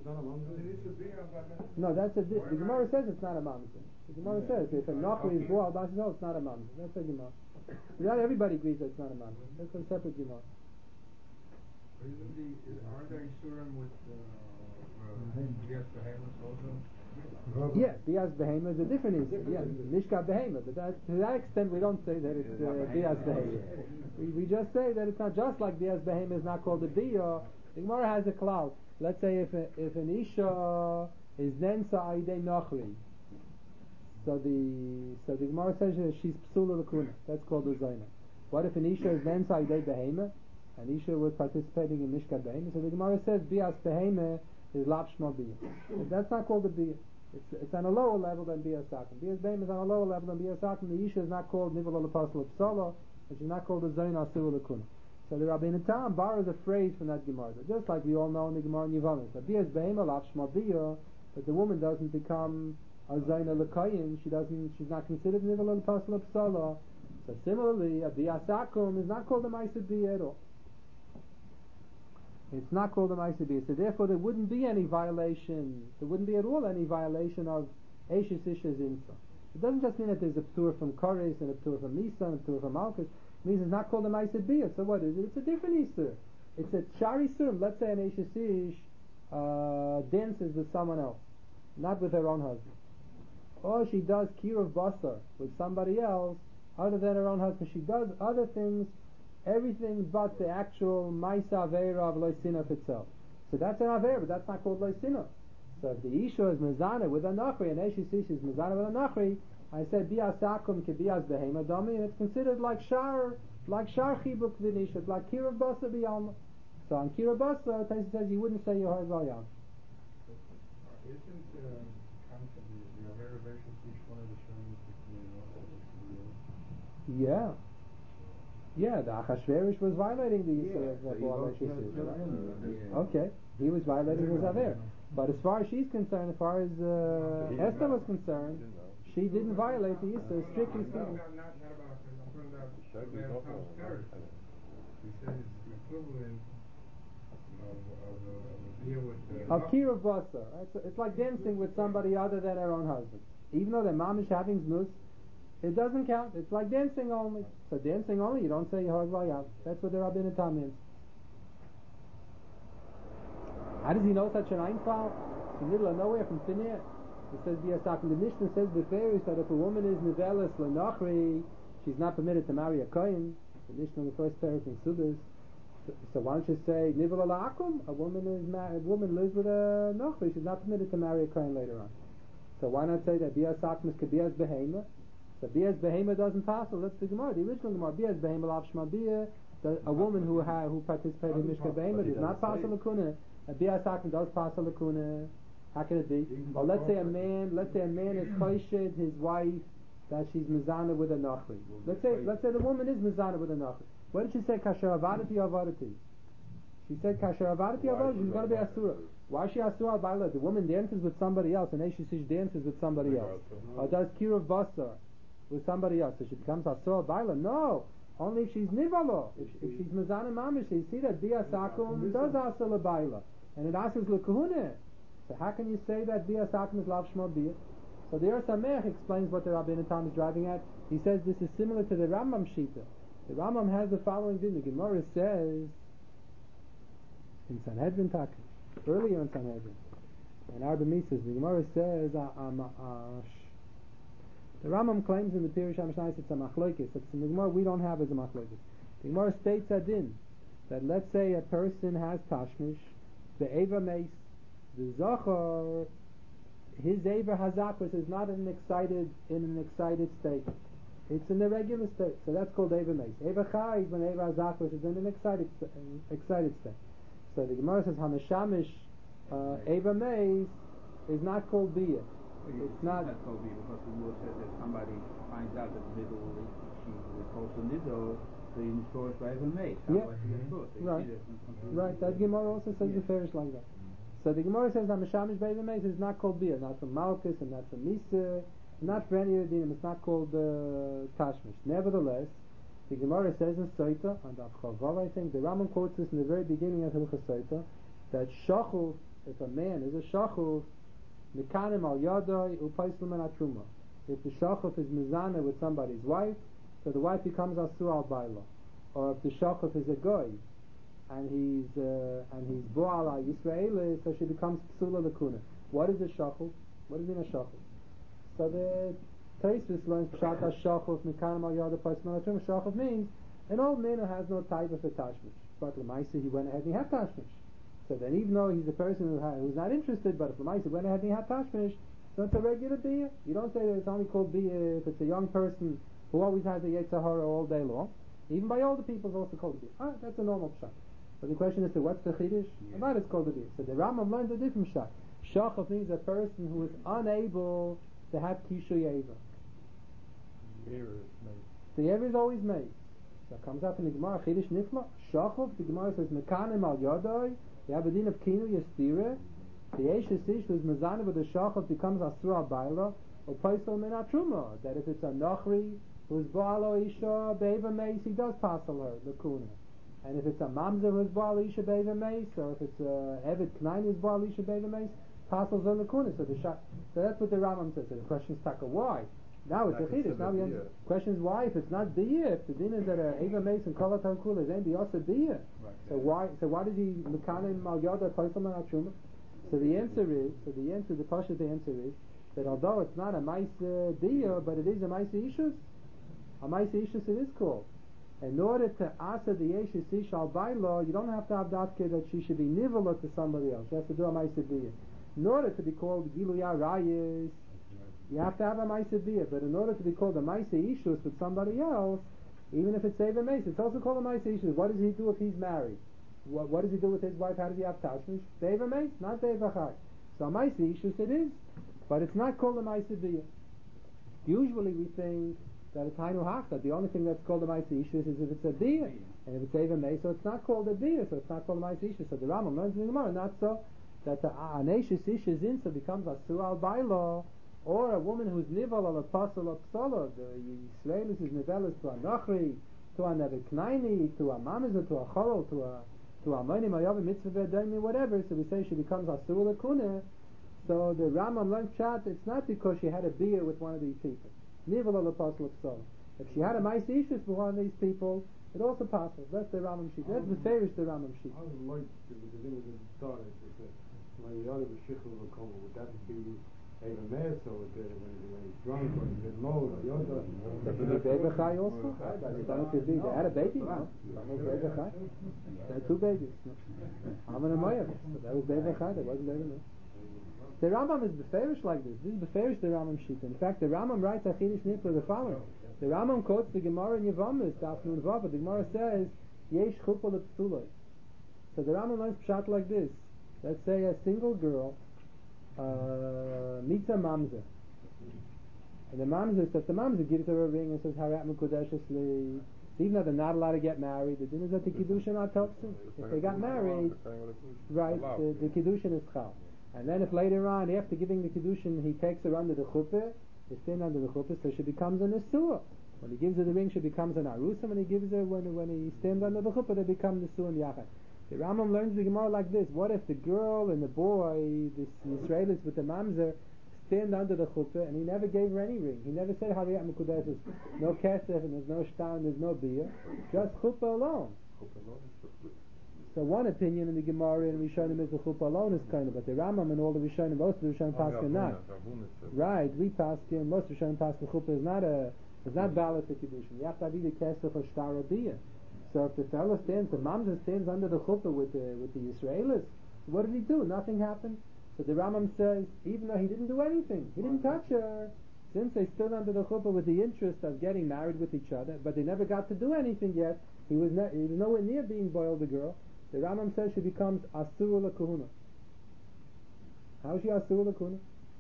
No, that's a. The Gemara says it's not a mamzer. The Gemara says if a nochri is born, Abbas says no, it's not a mamzer. That's a Gemara. Not everybody agrees that it's not a mamzer. That's a separate Gemara. Isn't the, is, aren't there Isurim with Bias Behemoth also? Yeah, Bias Behemoth is a different issue. Yeah, Mishka Behemoth. But that, to that extent, we don't say that it's uh, Bias Behemoth. We, we just say that it's not just like Bias Behemoth is not called a Biyah. The Gemara has a cloud. Let's say if a, if an Isha is Nensa Aidei Nochri, so the so the Gemara says she's Psula Lakuna. That's called a Zaina. What if an Isha is Nensa Aidei Behema? An Isha was participating in Mishkat Behema. So the Gemara says Bias Behema is Lapshma Biyah. That's not called a Biyah. It's, it's on a lower level than Bias Akum. Bias Behema is on a lower level than Bias Akum. The Isha is not called Nivel Apostle of Psala, and she's not called a Zaina Asula Lakuna. So the Rabbeinu Tam borrows a phrase from that Gemara, just like we all know in the Gemara in Yevamos. But Bias Behema Lapshma Biyah, but the woman doesn't become a Zaina Lekayin. She doesn't. She's not considered Nivel Apostle of Psala. So similarly, a Bias Akum is not called a Ma'aseh Biyah at all. It's not called a Ma'aseh Biyah. So therefore, there wouldn't be any violation. There wouldn't be at all any violation of Eishes Isha's Insa. It doesn't just mean that there's a Ptur from Kores and a Ptur from Misa and a Ptur from Malchus. It means it's not called a Ma'aseh Biyah. So what is it? It's a different Isur. It's a Shari Surim. Let's say an Eishes Ish uh, dances with someone else, not with her own husband. Or she does Kiruv Basar with somebody else other than her own husband. She does other things, everything but the actual Maisa Aveira of Loisinah itself. So that's an Aveira, but that's not called Loisinah. So if the Isha is Mezana with a Nachri, and Eishes Ish is Mezana with a Nachri, I said Bias Akum ke Bias Behema Domi, and it's considered like Shar, like Shar Chibuk V'Nisha, it's like Kiruv Basar B'Yalma. So on Kiruv Basar, Taisa says you wouldn't say Yohar V'Yam. Isn't the concept the Aveira of Eishes Ish one of the Shemim between Yeah. Yeah, the Achashverosh was violating the Yisrael Yeah, of so all you Eishes don't- Ish, uh, right? yeah. Okay, he was violating his Aveira. But as far as she's concerned, as far as uh, Esther was concerned, she didn't violate the Yisrael, strictly No, speaking. not, not, not about him. I'm talking about the man Tom's parents. He said it's the equivalent of, of, a, of a deal with the... Of Kiruv Basar, right? So it's like dancing with somebody other than her own husband. Even though the mamish having znus, it doesn't count. It's like dancing only. So dancing only, you don't say Yehoraz Vayam. That's what the Rabbeinu Tam means. How does he know such an Einfall? In the middle of nowhere from thin air. It says, Biasak, the Mishnah says beferish that if a woman is Nivelis Lenachri, she's not permitted to marry a Kohen. The Mishnah in the first parak in Sudas. So, so why don't you say Nivel Akum? A woman is ma- a woman lives with a Nachri, she's not permitted to marry a Kohen later on. So why not say that Biasak is Bias Behema? So Bias Behema doesn't pass, so that's the Gemara, the original Gemara. Bias Behema Lav Shma Biyah, a woman who ha, who participated in Mishka Behema does not pass a Lakuna. A Bias Akum does pass a Lakuna. How can it be? Well, let's say a man, let's say a man is choished his wife that she's mizana with a nachri. Let's say, let's say the woman is mizana with a nachri. What did she say? Kasher avadati avadati. She said kasher avadati avadati. She's going to be asura. Why is she asur al baila? The woman dances with somebody else, and Eish Ish dances with somebody else. Or does kiruv basar with somebody else, so she becomes asur al baila? No, only if she's nivalo. If, if she's mezana mamish, you see that bias akum does asur al baila, and it asks lekahune. So how can you say that bias akum is lav shmo bia? So the Yer Samech explains what the Rabbeinu Tam is driving at. He says this is similar to the Rambam Shita. The Rambam has the following din. The Gemara says in Sanhedrin Tak, earlier in Sanhedrin, and Arba Mises, the Gemara says uh, um, uh, the Rambam claims in the Pirush HaMishnayos it's a machlokes. It's in the Gemara we don't have as a machlokes. The Gemara states a din that let's say a person has tashmish, the Eva Meis, the Zachar, his Eva Hazakos is not in an excited in an excited state. It's in the regular state, so that's called Eva Meis. Eva Chai when Eva Hazakos is in an excited an excited state. So the Gemara says Hamashamish uh, Eva Meis is not called Bia. It's not called Bia because the Gemara says that somebody finds out that the middle she was also nido, so you install it by Eva Meis. Yeah, right. Right. That Gemara also says the farish like that. So the Gemara says that Meshamish Beiva Meis is not called Bia, not from Malchus and not from Misa, not for any of the dinim. It's not called uh, Tashmish. Nevertheless, the Gemara says in Soita, and Avchavav, I think, the Rambam quotes this in the very beginning of Hilchos Soita, that Shachuv, if a man is a Shachuv, Mekanim al Yadai upaislim and Atruma. If the Shachuv is Mizana with somebody's wife, so the wife becomes Asur al Baila. Or if the Shachuv is a Goy, and he's uh, and he's Bo'ala Yisraeli, so she becomes Psula Lakuna. What is a Shachul? What does it mean a Shachul? So the Taisvis learns Pshata Shachul Mekanim al Yada Paisman Atum. Shachul means an old man who has no type of a tashmish, but Lamaisa he went ahead and he had tashmish. So then even though he's a person who ha- who's not interested, but if Lamaisa went ahead and he had tashmish, so it's a regular bia. You don't say that it's only called bia if it's a young person who always has a Yetzer Hara all day long. Even by older people it's also called bia. Ah, that's a normal pshat. But the question is, so what's the chiddush? Yeah. About it's called a bia. So the Rambam learns a different shot. Shachov means a person who is unable to have kishu yeva. The yeva is always made. So it comes up in the Gemara, chiddush nifla. Shachov, the Gemara says, mekanim al yodai. You have a din of kinu yastira. The yeshes ish who's mazana with the shachov becomes asur al baila or paisal min atruma. That if it's a nochri who's ba'alo isha beiva meis, he does pasal her the kuna. And if it's a mamzer who's Baal Isha Beiva Meis, or if it's a Evet Knain who's Baal Isha Beiva Meis, passes on the corner. So the shot. So that's what the Rambam says. So the question is, Taka, why? Now it's a chiddush. Now we understand. The question is why? If it's not Biyah, if the din is that a Eva Meis and Kol HaTarkul is ain't Biyasa Biyah. So why? So why does he Mekanim Mal Yoda Paisal Man Atruma? So the answer is, so the answer, the Pasha, the answer is that although it's not a Maisa Biyah, but it is a Maisa Ishus. A Maisa Ishus it is called. In order to asa the yeshes ish al bailo, you don't have to have dafke that she should be nivala to somebody else. You have to do a ma'aseh biyah. In order to be called giluya rayis, you have to have a ma'aseh biyah. But in order to be called a ma'aseh ishus with somebody else, even if it's Eva Meis, it's also called a ma'aseh ishus. What does he do if he's married? What, what does he do with his wife? How does he have tashmish? Eva Meis, not Eva Chai. So a ma'aseh ishus it is, but it's not called a ma'aseh biyah. Usually we think that it's Hainu Hachta. The only thing that's called a Maisa Ishus is if it's a Biyah. And if it's Eva Mei, so it's not called a Biyah, so it's not called a Maisa Ishus. So the Rambam learns in the Gemara, not so, that the Aneshus Ishus in, so becomes a Su'al Bailo, or a woman who's Nival al Apostle of Psala, the Yisraelis is Nivelis to a Nachri, to a Neviknaini, to a Mamizah, to a Chorol, to a to a Moni Mayavi Mitzvah Vedaymi, whatever, so we say she becomes a Su'al Akuneh. So the Rambam learns chat, it's not because she had a Biyah with one of these people. Nivel al Apostle of Psala. If she had a Maisa Ishus for one of these people, it also passes. That's the Rambam sheet. That's the fairest the Rambam sheet. I would like to, because it was in the start, as I said, when the other was Shichel will come, would that be Eva Meis, or would it, when, when he's drunk, or he's in mode, or Yoda? That could be Eva Chai also? That could be. They had a baby, no? That was Eva Chai. They had two babies. Amen and Maya. But that was Eva Chai, that wasn't Eva Meis. The Rambam is beferish like this. This is beferish the Rambam sheet. In fact, the Rambam writes a Chiddush Nifla the following. The Rambam quotes the Gemara in Yevamos, Daf Nun Vav. The Gemara says, Yesh Chuppah L'Psuloi. So the Rambam learns pshat like this. Let's say a single girl uh, meets a mamzer. And the mamzer says, the mamzer gives her a ring and says, Harat Mekudeshes Li. Even though they're not allowed to get married, the din is that the Kiddushin are topsin. If they got married, right, the, the Kiddushin is chal. And then if later on, after giving the Kiddushin, he takes her under the chuppah, they stand under the chuppah, so she becomes a Nesua. When he gives her the ring, she becomes an Arusa. When he gives her, when, when he stands under the chuppah, they become Nesua and Yachad. The Rambam learns the Gemara like this: what if the girl and the boy, this Israelis with the mamzer, stand under the chuppah and he never gave her any ring? He never said Hariyat Mekudesh, no kesef and there's no shtar and there's no beer, just chuppah alone. So one opinion in the Gemara and Rishonim is the chuppah alone is kind of, but the Rambam and all the Rishonim, most of the Rishonim Paskin not. Right, we Paskin, most of the Rishonim Paskin chuppah is not a, is not valid for Kiddushin. You have to have either kesef or shtar or beer. So if the fellow stands, the mamzer stands under the chuppah with the with the Israelis, what did he do? Nothing happened. So the Rambam says, even though he didn't do anything, he didn't touch her, since they stood under the chuppah with the interest of getting married with each other, but they never got to do anything yet, he was, ne- he was nowhere near being boiled the girl, the Rambam says she becomes asur l'kuhuna. How is she asur l'kuhuna?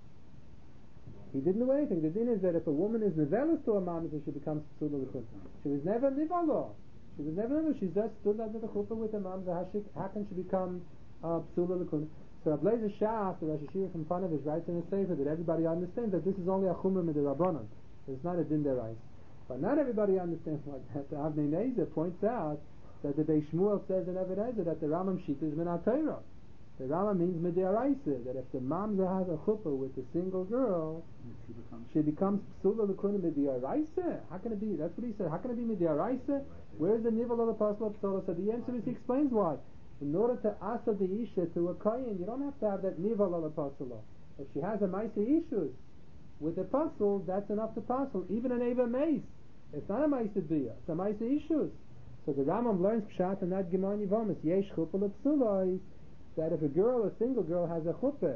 He didn't do anything. The din is that if a woman is nevelos to a mamzer, she becomes asur l'kuhuna. She was never nivalo. She was never nivalo. She just stood under the chuppah with the mamzer. How, she, how can she become asur l'kuhuna? So Rabbi Lezer Shach, the Rosh Hashiva from Panovich, writes in a sefer that everybody understands that this is only a chumrah midrabanan. It's not a din derais. But not everybody understands like that. The Avnei Nezer points out that the Beis Shmuel says in Even Ezer that the Rambam Shita is min ha-Torah. The Rambam means midiraisa, that if the mamzer has a chuppah with a single girl, she becomes, she becomes psula l'kuna midiraisa. How can it be? That's what he said. How can it be midiraisa? Where is the nivel of the pasuk of psula? So the answer is, he explains why. In order to asa the isha to a kohen, you don't have to have that nivel of the pasuk. If she has a ma'aseh ishus with a pasuk, that's enough to pasuk. Even an eva mace, it's not a ma'aseh bia, it's a ma'aseh ishus. So the Rambam learns pshat and that gemara nivomis yesh chuppah l'psula, that if a girl, a single girl, has a chuppah,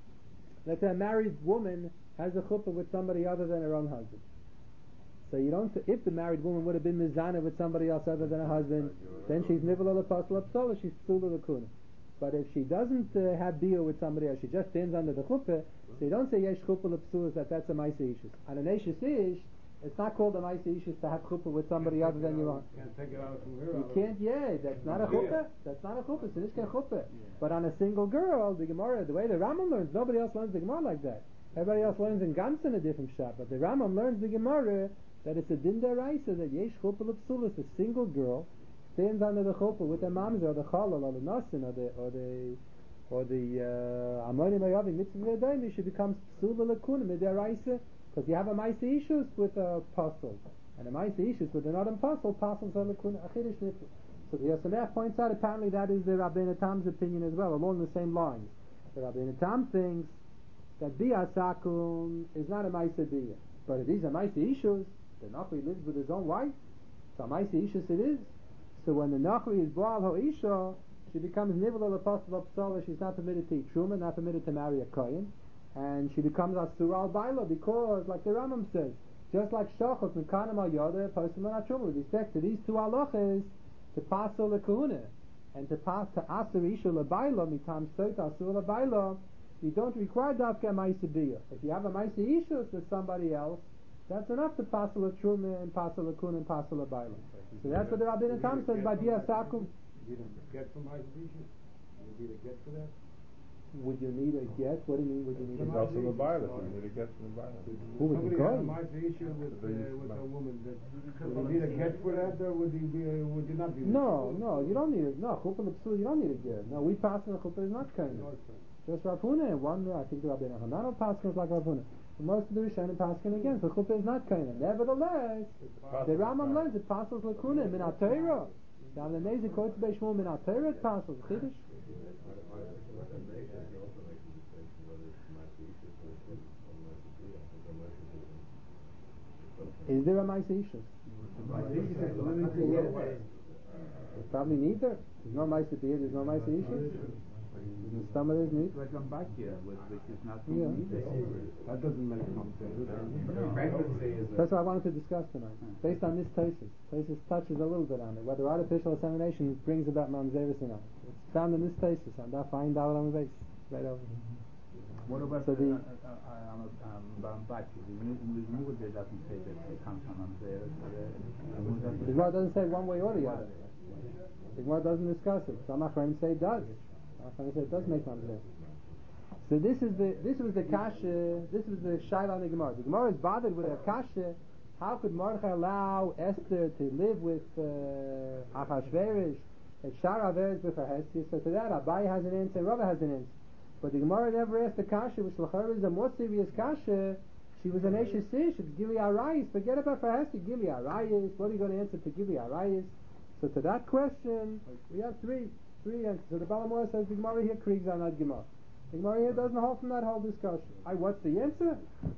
let's say a married woman has a chuppah with somebody other than her own husband. So you don't. If the married woman would have been mizana with somebody else other than her husband, then she's nivel l'pasla psola, she's psula l'kuna. But if she doesn't uh, have bia with somebody else, she just stands under the chuppah, so you don't say yesh chuppah l'psulas, that that's a ma'aseh ishus. And an eshes ish, it's not called a ma'aseh ishus to have chuppah with somebody other than your own. You can't take it out from her. You can't, yeah, that's not a chuppah. That's not a chuppah. So this can chuppah. But on a single girl, the Gemara, the way the Rambam learns, nobody else learns the Gemara like that. Everybody else learns in Gansen a different shot. But the Rambam learns the Gemara that it's a din deraisa that yesh chuppah l'psulas, a single girl stands under the chuppah with the mamzer or the chalal or the nasin or the or the or the amonim ayavim mitzvah v'adayim, she becomes psula l'kuna midiraisa, because you have a ma'aseh ishus with a pasuk and a ma'aseh ishus with another pasuk, pasuk are l'kuna achidish nifla. So the Yosemite points out apparently that is the Rabbeinu Tam's opinion as well, along the same lines. The Rabbeinu Tam thinks that bia sakum is not a ma'aseh bia, but it is a ma'aseh ishus. The Nachri lives with his own wife, so ma'aseh ishus it is. So when the Nachri is Baal Ha'isha, she becomes Nivel L'Apostle of Psola, she's not permitted to eat Truma, not permitted to marry a Kohen, and she becomes Asur al Baila, because, like the Rambam says, just like Shachot, Mekanim al Yoda, Postum al Truma, with respect to these two halachas, to pass the Kahuna, and to pass to Asur Isha L'Baila, Mitam Sot Asur L'Baila, you don't require Dafka Ma'aseh Bia. If you have a Ma'aseh Ishus with somebody else, that's enough to pass the Truma and pass the Kun and pass the Baila. So that's what the Rabbeinu Tam says by Bia Sakum. You don't get from my position. You need a get for that. Would you need a get? What do you mean? Would you need a It's get? also the Bible. You need to get from the Bible. Who would Somebody you had a go? mice issue with uh, with a woman. That, would you need a get for that, or would you be? Uh, would you not be? No, no, you don't need it. No, chuppah l'psul, you don't need a get. No, we pass on the chuppah is not kind of. Just Rav Huna. One, I think the Rabbeinu Hanano passes like Rav Huna. Most of the Rishonim passing again, so chuppah is not kind of. Nevertheless, the Rambam learns it passes l'kuna min ha-Torah. The Avnei Nezer quotes Beis Shmuel min ha-Torah, it passes chiddush. Is there a ma'aseh ishus? It's probably neither. There's no ma'aseh bia, there's no ma'aseh ishus. In the stomach is neat. Like I'm back here, which is not Yeah. That doesn't make sense. That's what I wanted to discuss tonight. Based on this thesis. Thesis touches a little bit on it. Whether artificial insemination brings about mamzeris or not. It's found in this thesis on that fine dollar on the base. Right over here. What about So the, the- uh, uh, um, um, Bambaki? The Mugde doesn't say that it comes from them there. The Gemara doesn't say one way or the other. The Gemara doesn't discuss it. Some Achronim say it does. Some Achronim say it does make mamzer. So this is the this was the kasha. This was the shaila on the Gemara. The Gemara is bothered with a kasha. How could Mordechai allow Esther to live with uh, Achashverosh and Shara Averes with her Hestia? So to that, Abai has an answer, Rava has an answer. But the Gemara never asked the kasha, which L'chara is a more serious kasha. She was an Eshes Ish, it's Gili Arayis. Forget about her Hestia, Gili Arayis. What are you going to answer to Gili Arayis? So to that question, we have three, three answers. So the Balamor says the Gemara here creaks on that Gemara. The Gemara here doesn't hold from that whole discussion. I, what's the answer?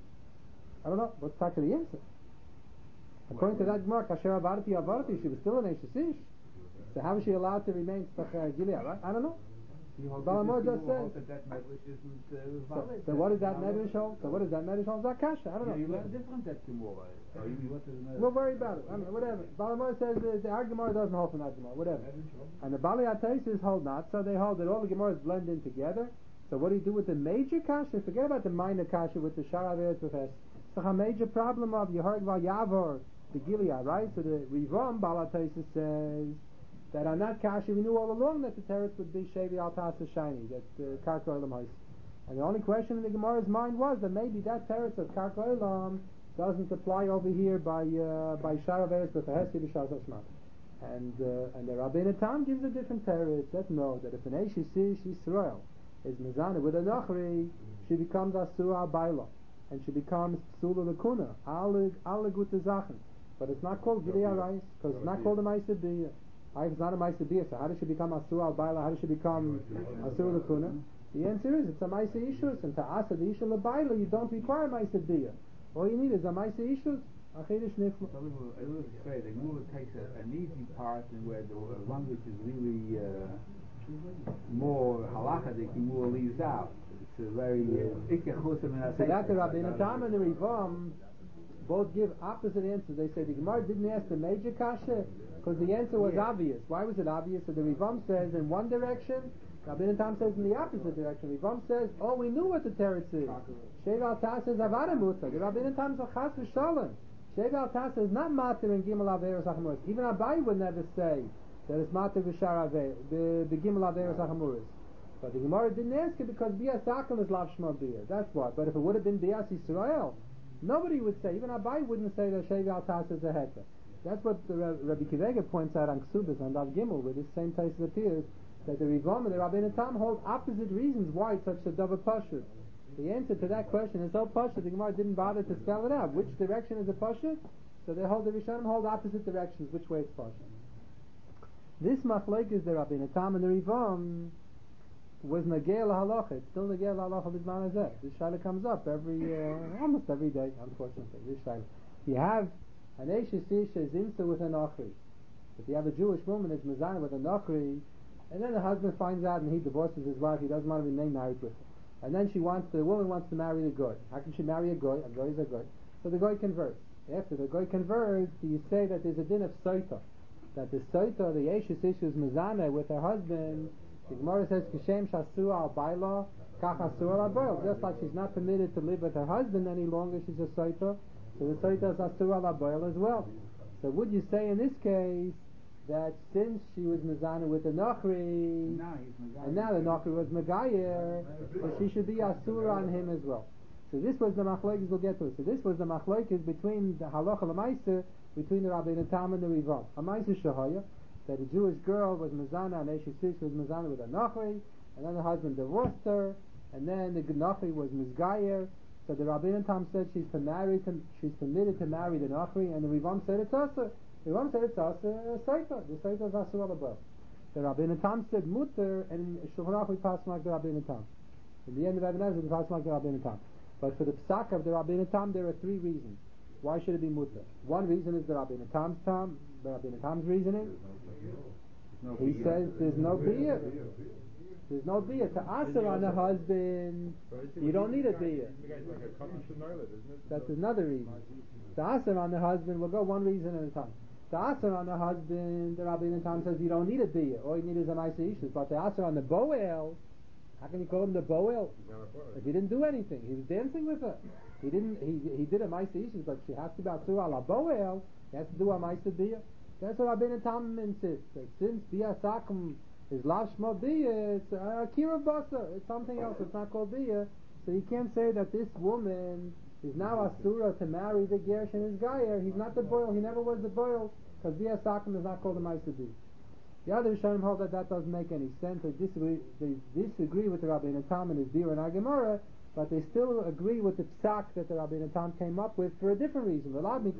I don't know. What's back to the answer? According to that Gemara, Kasher Avarti Avarti, she was still an Eshes Ish. So how is she allowed to remain Gilead, right? I don't know. Balamor just said. that that medrash isn't uh, So, valid. so what does that medrash hold? So what does that medrash hold? Zakasha. I don't know. Yeah, you learn different that tomorrow. Or you, what is the We'll worry about it. I don't know, whatever. Balamor says the, the our Gemara doesn't hold from that Gemara, whatever. And the Bali Ataisis hold not, so they hold that all the Gemaras blend in together. So what do you do with the major kasha? Forget about the minor kasha with the Shara Averes Profess. So a major problem of Yeharg Val Yavor, the Gilead, right? So the Rivam Bali Ataisis says that on that kasha we knew all along that the teretz would be Shevi Al Tasa Shiny, that uh, Karka Olam Hais. And the only question in the Gemara's mind was that maybe that teretz of Karka Olam doesn't apply over here by uh, by Shara Averes Profess B'Shas Hashma. And uh, and the Rabbeinu Tam gives a different teretz that no, that if an Eish Yish Yisrael is Mizana with a Nachri, she becomes Asura Baila, and she becomes Psula Lakuna, Alagut Zachen. But it's not called Gidei Arayis, because it's not called a Ma'aseh Biyah. It's not a Ma'aseh Biyah, so how does she become Asura Baila? How does she become Asura Lakuna? The answer is it's a Ma'aseh Ishus, and to Asa the Isha Labaila you don't require Ma'aseh Biyah. All you need is a Ma'aseh Ishus. Achidish Nifla. So I will say the Gemara takes a, an easy part in where the one which is really uh, more halacha the Gemara leaves out. It's a very ikkechusim uh, So that the Rabbeinu Tam and the Rivam both give opposite answers. They say the Gemara didn't ask the major kasha because the answer was Yeah. obvious. Why was it obvious? So the Rivam says in one direction, Rabbeinu Tam says in the opposite direction. Rivam says, oh, we knew what the teretz is. Sheval Tas is Avada Musa. The Rabbeinu Tam is a chas v'shalom. Sheval Tas is not matir in Gimel Averos Achamuris. Even Abai would never say that it's matir v'shar Averos, the, the Gimel Averos Achamuris. But the Gemara didn't ask it because Bias Akum is Lav Shma Biyah. That's why. But if it would have been Bias Yisrael, nobody would say, even Abai wouldn't say that Sheval Tas is a heter. That's what the Rabbi Kivega points out on Ksubis and Dav Gimel, with this same place it appears, that the Rivam and the Rabbeinu Tam hold opposite reasons why it's such a double pashut. The answer to that question is so pashut, the Gemara didn't bother to spell it out. Which direction is a pashut? So they hold, the Rishonim hold opposite directions, which way it's pashut. This machlek is the Rabbeinu Tam and the Rivam was Nagel HaHalacha. It's still Nagel HaHalacha B'zman Hazeh. This shaila comes up every, uh, almost every day, unfortunately. This shaila. You have an Eish Isha is Imsa with an Achri. If you have a Jewish woman that's Mizana with an Achri, and then the husband finds out and he divorces his wife, he doesn't want to remain married with her. And then she wants, the woman wants to marry the goy. How can she marry a goy? A goy is a goy. So the goy converts. After the goy converts, you say that there's a din of soita. That the soita, the Eish Isha is Mizana with her husband. The Gemara says, Kishem Shasu al Baila, Kach Asu al Bail. Just like she's not permitted to live with her husband any longer, she's a soita. So the soita is Asu al Bail as well. So would you say in this case that since she was Mizana with the Nachri, now he's and now the Nachri was Megayer, so she should be Asur on him as well. So this was the Machlokes, we'll get to it. So this was the Machlokes between the Halacha L'Maisa, between the Rabbeinu Tam and the Rivam. A Maisa Shahaya, that a Jewish girl was Mizana, and Eish Yish was Mizana with a Nachri, and then the husband divorced her, and then the Nachri was Mizgayer. So the Rabbeinu Tam said she's permitted to, she's permitted to marry the Nachri, and the Rivam said it's Asur. The Rivam said it's Asur Seita. The Seita is Asur Alabah. The Rabbeinu Tam said Mutter, and in Shulchan Aruch we pass like the Rabbeinu Tam. In the end of Ibn Ezra we pass like the Rabbeinu Tam. But for the Psak of the Rabbeinu Tam there are three reasons. Why should it be Mutter? One reason is the Rabbeinu Tam's Tam, the Rabbeinu Tam's reasoning. No He biyah. says there's no biyah. There's no biyah. To Asur on the husband, you don't need a biyah. It's like a cotton shenarlet, isn't it? That's another reason. The Asur on the husband, we'll go one reason at a time. The Asur on the husband, the Rabbeinu Tam says you don't need a biyah. All you need is a Ma'aseh Ishus. But the Asur on the Boel, How can you call him the Boel? He's not a boy. If he didn't do anything, he was dancing with her. He didn't. He he did a Ma'aseh Issues, but she has to be Asura ala Boel. He has to do a Ma'aseh Bia. That's what Rabbeinu Tam insists. That since Bia Sakum is Lashma Bia, it's uh, Akira Basa. It's something else. It's not called Bia. So you can't say that this woman is now Asura to marry the Gershon is Gayer. He's not the Boil. He never was the Boil because Bia Sakum is not called the Ma'aseh Bia. The other Rishonim hold that that doesn't make any sense. They disagree, they disagree with the Rabbeinu Tam and his Bira and Agemara, but they still agree with the psak that the Rabbeinu Tam came up with for a different reason.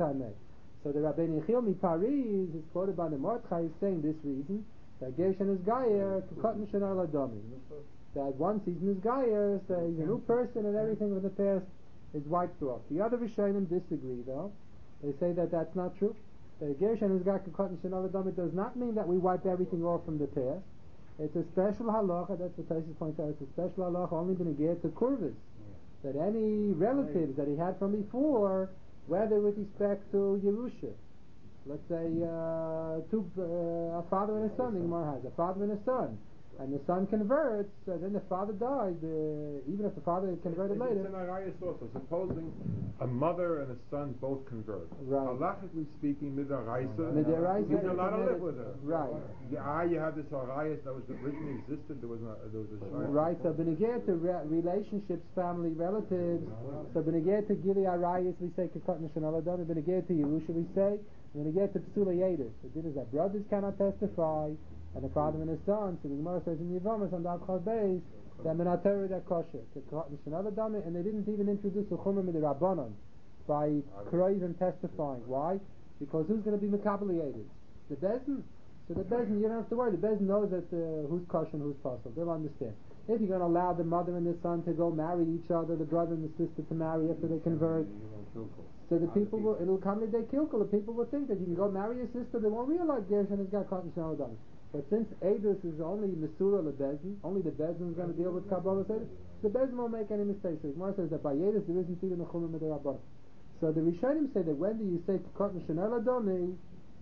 So the Rabbeinu Chilmi Paris is quoted by the Mordechai saying this reason, that Gershon is Gayer, Kukotn Shenar Ladomi. That once he's in his Gayer, so he's a new person and everything from the past is wiped off. The other Rishonim disagree though. They say that that's not true. The Gershon is Gayer, Kukotn Shenar Ladomi does not mean that we wipe everything off from the past. It's a special halacha, that's what Taisus points out, it's a special halacha only been negate to kurvis. That any relatives that he had from before, whether with respect to Yerusha, let's say uh, two, uh, a father and a son, the Gemara has, a father and a son, and the son converts, and then the father died, uh, even if the father had converted It's later. an Arias also. Supposing a mother and a son both convert. Right. Halachically speaking, midaraisa, Midaraisa, you're not they allowed to committed- live with her. Right. Yeah, ah, you have this Arias that was originally existed. There was not. There was a shayla. Right, so benegir to re- relationships, family, relatives, so benegir to Gili Arayis, we say Kekot Nishanaladan, benegir to Yerusha, we say, benegir to Psula Yedis. The din is that brothers cannot testify, and the father and his son, so the Gemara says in Yevamas on Dal Chal Beis, that Menatera they're kosher, Kekot Nishanaladan, and they didn't even introduce a Chumim in the Rabbanon by Kroiv and testifying. Why? Because who's going to be Mekabaliated? The Bezin. So the Bezin, you don't have to worry. The Bezin knows that uh, who's kosher and who's possible. They'll understand. If you're going to allow the mother and the son to go marry each other, the brother and the sister to marry after they convert, so the people will, it'll come to day kilkul. The people will think that you can go marry your sister. They won't realize Gershon has got cotton shalom done. But since Eidos is only Mesura LeBezin, only the Bezin is going to deal with Kabbalah Seder, the Bezin won't make any mistakes. So the Gemara says that by Eidos there isn't even a Chumim Midirabban. So the Rishonim say that when do you say cotton shalom done,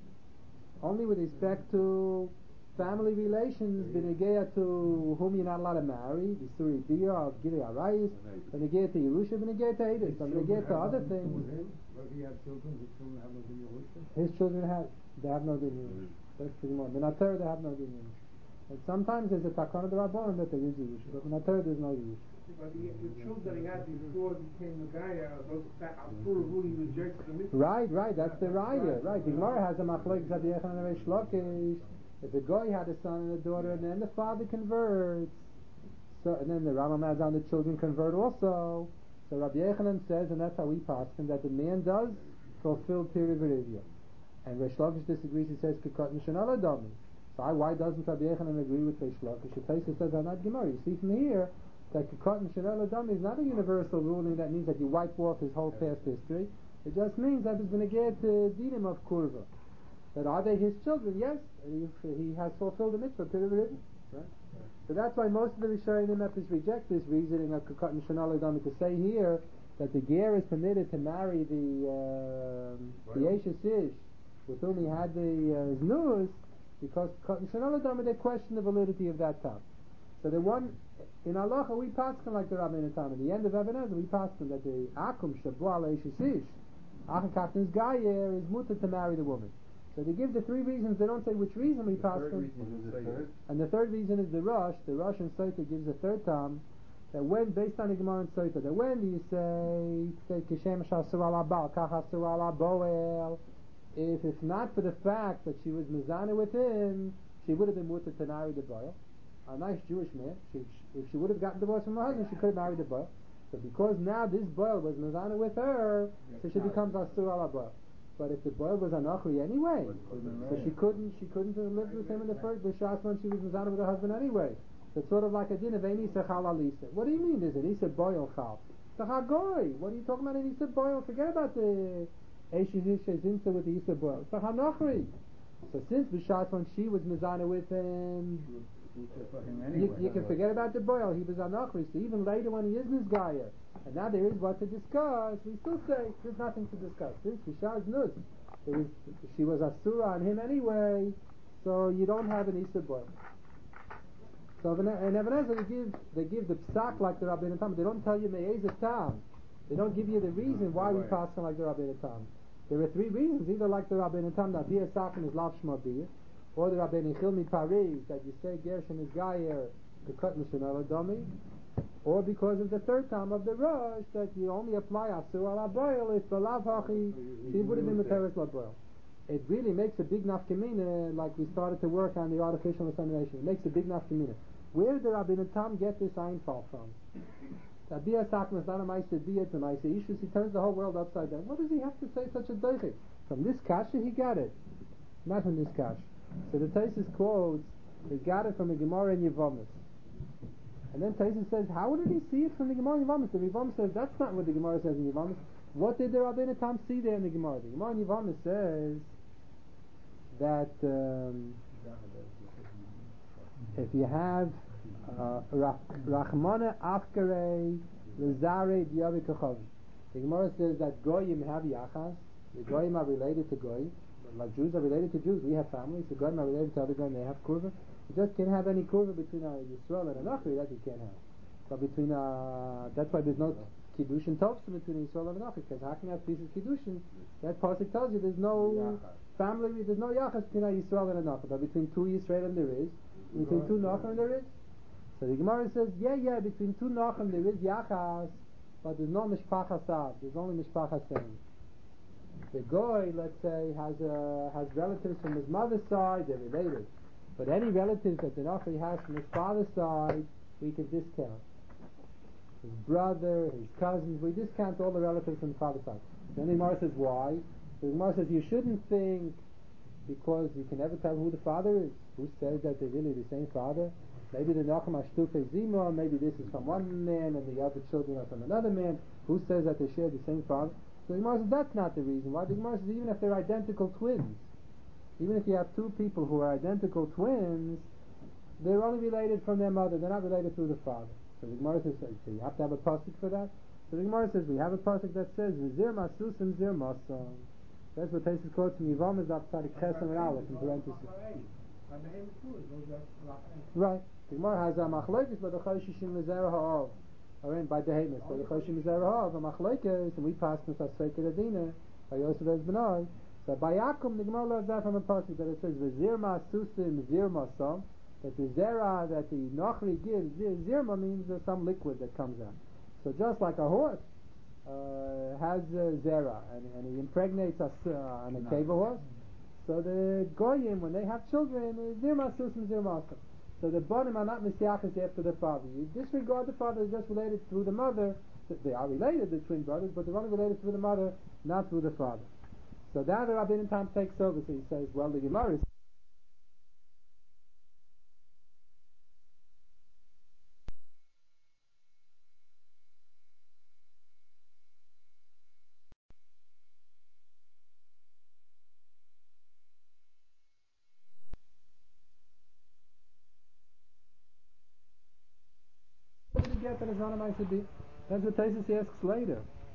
only with respect to family relations, benegea to whom you're not allowed to marry, the Suri Bia of Gili Arayis, benegea to Yerusha, benegea to Eidos, benegea to other things. But he had children, his children have no din Yerusha? His children have, they have no din Yerusha. That's pretty much. In Atara they have no din Yerusha. And sometimes there's a takana de Rabbanon that there is Yerusha, but in Atara there's no Yerusha. But the, the children he had before he became a guy, uh, those that Asur who he rejected the mitzvah. Right, right, that's the raya, right. The Gemara has a machlek Zav Yechon and Reish Lakish. If a guy had a son and a daughter, and then the father converts, so and then the Rambam adds on the children convert also. So Rabbi Yechanan says, and that's how we pass him, that the man does fulfill period v'rivya. And Reish Lakish disagrees. He says Kekot Nishanal Adami. So why doesn't Rabbi Yechanan agree with Reish Lakish? The place says on that Gemara. You see from here that Kekot Nishanal Adami is not a universal ruling that means that you wipe off his whole past history. It just means that he's going to get to dinim of kurva. That are they his children? Yes, he, he has fulfilled the mitzvah. Right? So that's why most of the Rishonim have to reject this reasoning of Kekot Nishanal Adami to say here that the ger is permitted to marry the uh, the Eshes Ish with whom he had the uh, znus, because Kekot Nishanal Adami they question the validity of that time. So the one in halacha we paskin like the Rabbeinu Tam. At the end of Ebenezer we paskin that the akum shabu al Eshes Ish achakatn's gayer is mutter to marry the woman. So they give the three reasons. They don't say which reason we pass them. And the third reason is the Rosh. The Rosh in Sotah gives a third time that when, based on the Gemara in Sotah, that when do you say say Kishem Shasur ala Baal, Kachasur ala Boel? If if not for the fact that she was mizana with him, she would have been mutter to marry the Baal. A nice Jewish man. She, if she would have gotten divorced from her husband, she could have married the Baal. But because now this Baal was mizana with her, so she becomes Asur ala Baal. But if the boy was an achri anyway, so she couldn't she couldn't have lived with him in the first the shas when she was mizana with her husband anyway. So it's sort of like a din of any sechal alisa. What do you mean? Is it isa boil chal? Sachagoy. What are you talking about? An isa boil? Forget about the eshes ishes insa with the isa boil. Sachanachri. So since the shas when she was mizana with him, you, you can forget about the boil. He was an achri. So even later when he is nisgayer. And now there is what to discuss. We still say there's nothing to discuss. Since Isha's nus, there is, she was asura on him anyway, so you don't have an Issa boy. So in Even Ezer they give they give the psak like the Rabbeinu Tam. They don't tell you me'ez tam. They don't give you the reason why we pass on like the Rabbeinu Tam. There are three reasons, either like the Rabbeinu Tam that bia sakin is lav shma bia, or the Rabbeinu Chilmi Paris that you say Gershon is Gayer the Katan Shenala Domi, or because of the third time of the Rosh that you only apply Asur al Aboil if the lav hachi he would have been Materis Laboil. It really makes a big nafkamina, like we started to work on the artificial insemination. It makes a big nafkamina. Where did Rabbeinu Tam get this Einfall from? That Bia Sakim is not a Maisa Bia, it's a Maisa Ishus. He turns the whole world upside down. What does he have to say such a doichik? From this kasha he got it. Not from this kasha. So the Taisus quotes, he got it from the Gemara in Yevamis. And then Taisus says, how did he see it from the Gemara in Yevamis? The Yevamis says, that's not what the Gemara says in Yevamis. What did the Rabbeinu Tam see there in the Gemara? The Gemara in Yevamis says that um, if you have uh, Rachmana Afkare Lazare Diavi Kachav, the Gemara says that Goyim have Yachas, the Goyim are related to Goyim, like Jews are related to Jews, we have families, the Goyim are related to other Goyim, they have Kurva. You just can't have any Kurva between uh, Yisrael and Anachri, that you can't have. But between, uh, that's why there's no Kiddushin Tovsim between Yisrael and Anachri, because how can you have pieces of Kiddushin? That pasuk tells you there's no family, there's no Yachas between Yisrael and Anachri, but between two Yisrael there is, between two Nachrim there is. So the Gemara says, yeah, yeah, between two Nachrim there is Yachas, but there's no Mishpachas Av, there's only Mishpachas Sein. The Goy, let's say, has uh, has relatives from his mother's side, they're related. But any relatives that the Nachri has from his father's side, we can discount. His brother, his cousins, we discount all the relatives from the father's side. Then the Gemara says, why? The Gemara says, you shouldn't think, because you can never tell who the father is. Who says that they're really the same father? Maybe the Nachum Ashtufe Zima, maybe this is from one man and the other children are from another man. Who says that they share the same father? So the Gemara says, that's not the reason. Why? The Gemara says, even if they're identical twins, even if you have two people who are identical twins, they're only related from their mother, they're not related through the father. So the Gemara says, so you have to have a pasuk for that? So the Gemara says, we have a pasuk that says, V'zir masusim zir masam. That's what Taisus quotes from Yivam is outside of Chesam and Aleph in parentheses. Right. The Gemara has a machlokes, but the Choshishim Mizera Ha'av. Alright, by Behemoth. But the Choshishim Mizera Ha'av, a machlokes, and we pass this as Sveiker Adina, by Yosef Ez Benai. So by Yakum, the Gemara learns that from a pasuk that it says, V'zir masusim zir masam, that the zera that the Nachri gives, zirma means there's some liquid that comes out. So just like a horse uh, has uh, zera, and, and he impregnates us uh, on a cave horse, so the Goyim, when they have children, zirma susim zirma. So the bonim are not misyachas after the father. You disregard the father, is just related through the mother. They are related, the twin brothers, but they're only related through the mother, not through the father. So that the Rabbeinu Tam takes over, so he says, well, the Gemara is get that is not a Maisa Bia. That's what Taisus asks later.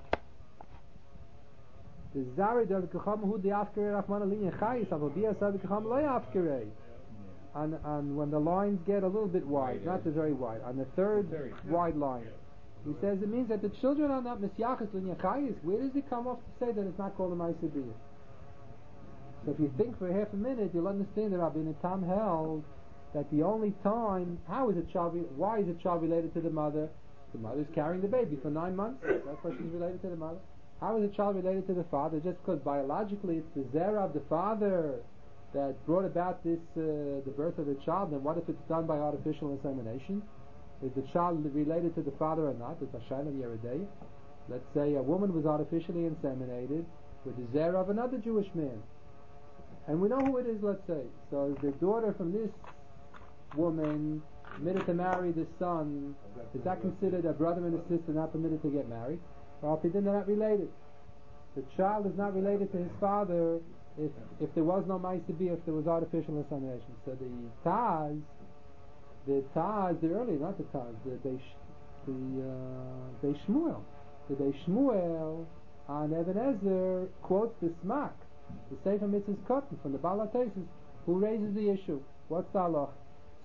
The Zari del Kacham Hu the Afkere Rachman Alin Chayis Avo Bia Savi Kacham Lo Afkere. And and when the lines get a little bit wide, not the very wide, on the third wide line, he says it means that the children are not Misyachas Lin Chayis. Where does it come off to say that it's not called a Maisa Bia? So if you think for half a minute, you'll understand that Rabbeinu Tam held that the only time, how is a child, why is a child related to the mother? The mother is carrying the baby for nine months. That's why she's related to the mother. How is a child related to the father? Just because biologically it's the zera of the father that brought about this, uh, the birth of the child. Then what if it's done by artificial insemination? Is the child related to the father or not? It's a shayla yeridei. Let's say a woman was artificially inseminated with the zera of another Jewish man, and we know who it is. Let's say so. The daughter from this woman permitted to marry the son, is that considered a brother and a sister not permitted to get married? Or if they're not related, the child is not related to his father if if there was no Maisa Bia, if there was artificial insemination. So the Taz, the Taz, the early, not the Taz, the the the, uh, the Shmuel, the Bei Shmuel on Even Ezer quotes the Smak, the Sefer Mitzvahs Kotten from the Baal HaTosfos, who raises the issue. What's the halach?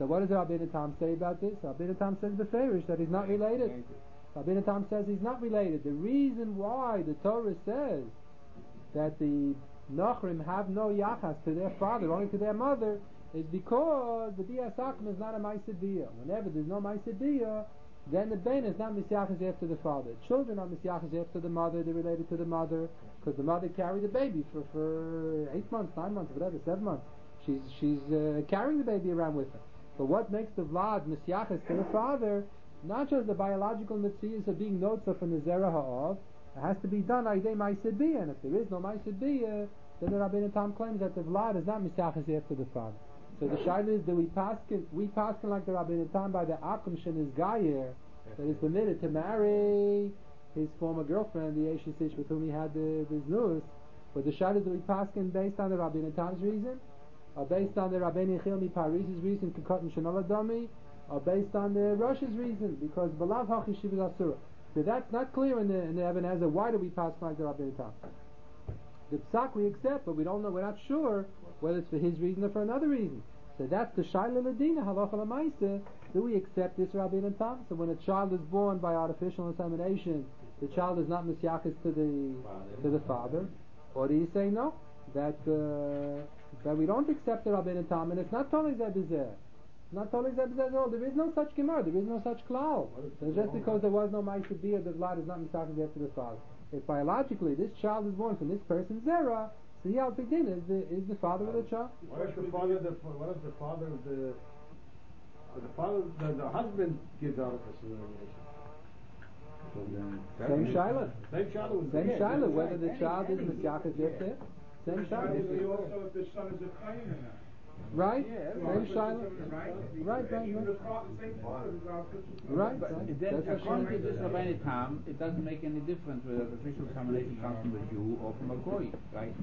So what does Rabbeinu Tam say about this? Rabbeinu Tam says beferish that he's not related. Rabbeinu Tam says he's not related. The reason why the Torah says that the Nochrim have no yachas to their father, only to their mother, is because the Bia Sakum is not a Maaseh Bia. Whenever there's no Maaseh Bia, then the Ben is not Misyachas after the father. Children are Misyachas after the mother, they're related to the mother, because the mother carried the baby for, for eight months, nine months, whatever, seven months. She's she's uh, carrying the baby around with her. But what makes the Vlad Misyachas to the father, not just the biological mitzvahs of being notza from the Zerah Ha'av, it has to be done Aidei Maaseh Bia, and if there is no Maaseh Bia, then the Rabbeinu Tam claims that the Vlad is not Misyachas after the father. So the shaila is that we paskin, we paskin like the Rabbeinu Tam by the Akum Shen is Gayer, that is permitted to marry his former girlfriend, the Eshes Ish with whom he had the business. But the shaila is that we paskin based on the Rabbeinu Tam's reason, or based on the Rabbeinu Chilmi Paris's reason, Kekot Mishanol Adami, or based on the Rosh's reason, because Balav Hachi Shivas Asura. So that's not clear in the in the Eben Ezer. Why do we pass like the Rabbeinu Tam? The psak we accept, but we don't know. We're not sure whether it's for his reason or for another reason. So that's the Shaila Ladina Halacha Lamaisa. Do we accept this Rabbeinu Tam? So when a child is born by artificial insemination, the child is not misyachis to the to the father, or do you say no? That uh, that we don't accept the Rabbeinu Tam, and it's not totally Zebizeh. Not totally Zebizeh at all. There is no such Gemara. There is no such klal. So just because there was no Maaseh Bia, the Vlad is not misyachis after the father. If biologically this child is born from this person's zera, so he al Pidin is the is the father of the child. What if the father, the, what if the father of the, the father, the, the husband gives out of this relation? Same shaila. Same shaila. Same shaila. Whether the child is misyachis after, same shaila. Also, if the son is a kohen or not. Right? Yeah, same shaila. Right, Right, right, even right. the father, same father, regardless of- Right, But right. then, That's a according to shaila. this Rabbeinu Tam, it doesn't make any difference whether the official examination comes from a Jew or from a Goy, right?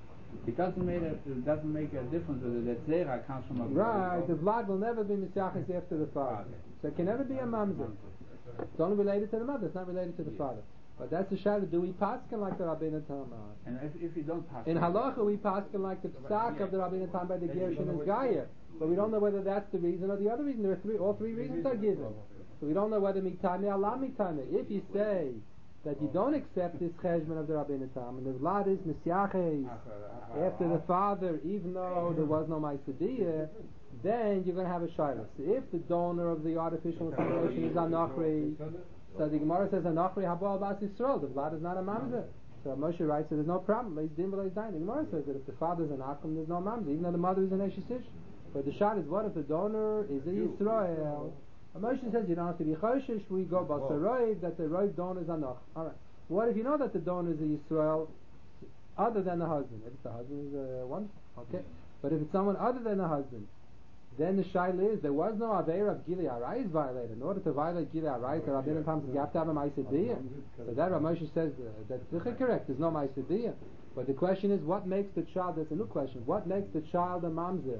It doesn't make a, it doesn't make a difference whether that Zera comes from a Goy. Right, the or Vlad will never be misyachis after the father. So it can never be a mamzer. It's only related to the mother, it's not related to the father. But that's the shadow. Do we paskin like the Rabbeinu Tam? And if, if you don't pass In halacha, we paskin like the psak of the Rabbeinu Tam by the Gershon and Gayer. But we don't know whether that's the reason or the other reason. There are three, all three reasons are given. So we don't know whether mitame Allah mitame. If you say that you don't accept this cheshbon of the Rabbeinu Tam, and the Vlad is misyaches after the father, even though there was no Maaseh Bia, then you're going to have a shayla. So if the donor of the artificial insemination is Anachri, so the Gemara says Anachri habo al bas Yisrael, the Vlad is not a mamzer. So Moshe writes that there's no problem. Leis din v'leis dain. The Gemara says that if the father is an akum, there's no mamzer, even though the mother is an Eshes Ish. But the shot is, what if the donor is a Yisrael? Moshe says you don't have to be choshesh. We go basaroiv that the roiv donor is anach. All right. What if you know that the donor is a Yisrael, other than the husband? If the husband is a one, okay. But if it's someone other than the husband, then the shaila is there was no aveira of Gili Arayis violated. In order to violate Gili Arayis, the Rabbeinu Tam says you have to have a Maaseh Bia. So that Rav Moshe says uh, that's correct. There's no Maaseh Bia. But the question is, what makes the child? That's a new question. What makes the child a mamzer?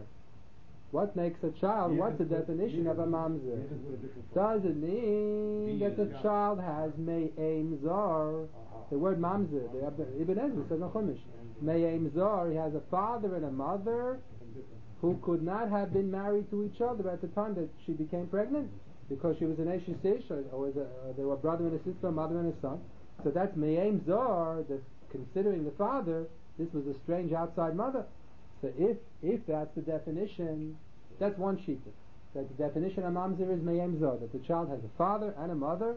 What makes a child? What's the definition of a mamzer? Does it mean that the child has me'eim zar? The word mamzer, the Ibn Ezra says in Chumash, me'eim zar. He has a father and a mother who could not have been married to each other at the time that she became pregnant, because she was an Eshes Ish, or, or, was a, or they were a brother and a sister, a mother and a son. So that's me'eim zar. That considering the father, this was a strange outside mother. So if if that's the definition, that's one sheet. That the definition of mamzer is me'eim zar, that the child has a father and a mother,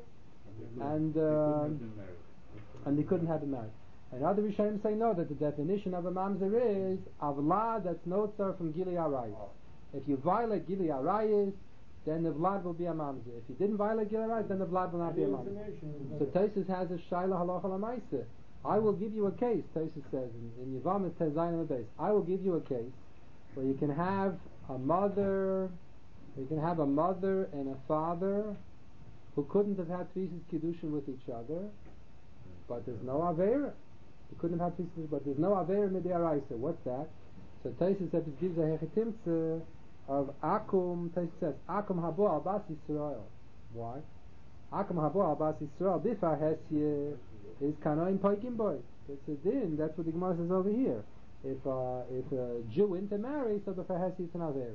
and uh, and they couldn't have been married. And other Rishonim say no, that the definition of a mamzer is avlad that's notzar from Gili Arayis. If you violate Gili Arayis, then the vlad will be a mamzer. If you didn't violate Gili Arayis, then the vlad will not be a mamzer. So Tosfos has a shayla halacha lamaisa. I will give you a case, Tosfos says, in, in Yivam it says Zayin on the base. I will give you a case where you can have a mother, you can have a mother and a father who couldn't have had tzitzis kiddushin with each other, but there's no avera. You couldn't have had tzitzis, but there's no avera mid'araisa. What's that? So Tosfos says it gives a hechitimtze of akum. Tosfos says akum habo al bas Yisrael. Why? Akum habo al bas Yisrael bifar hesye is kanoim poikim boy. It's a din. That's what the Gemara says over here. If uh, if a Jew intermarries, so the farhesi is an aver.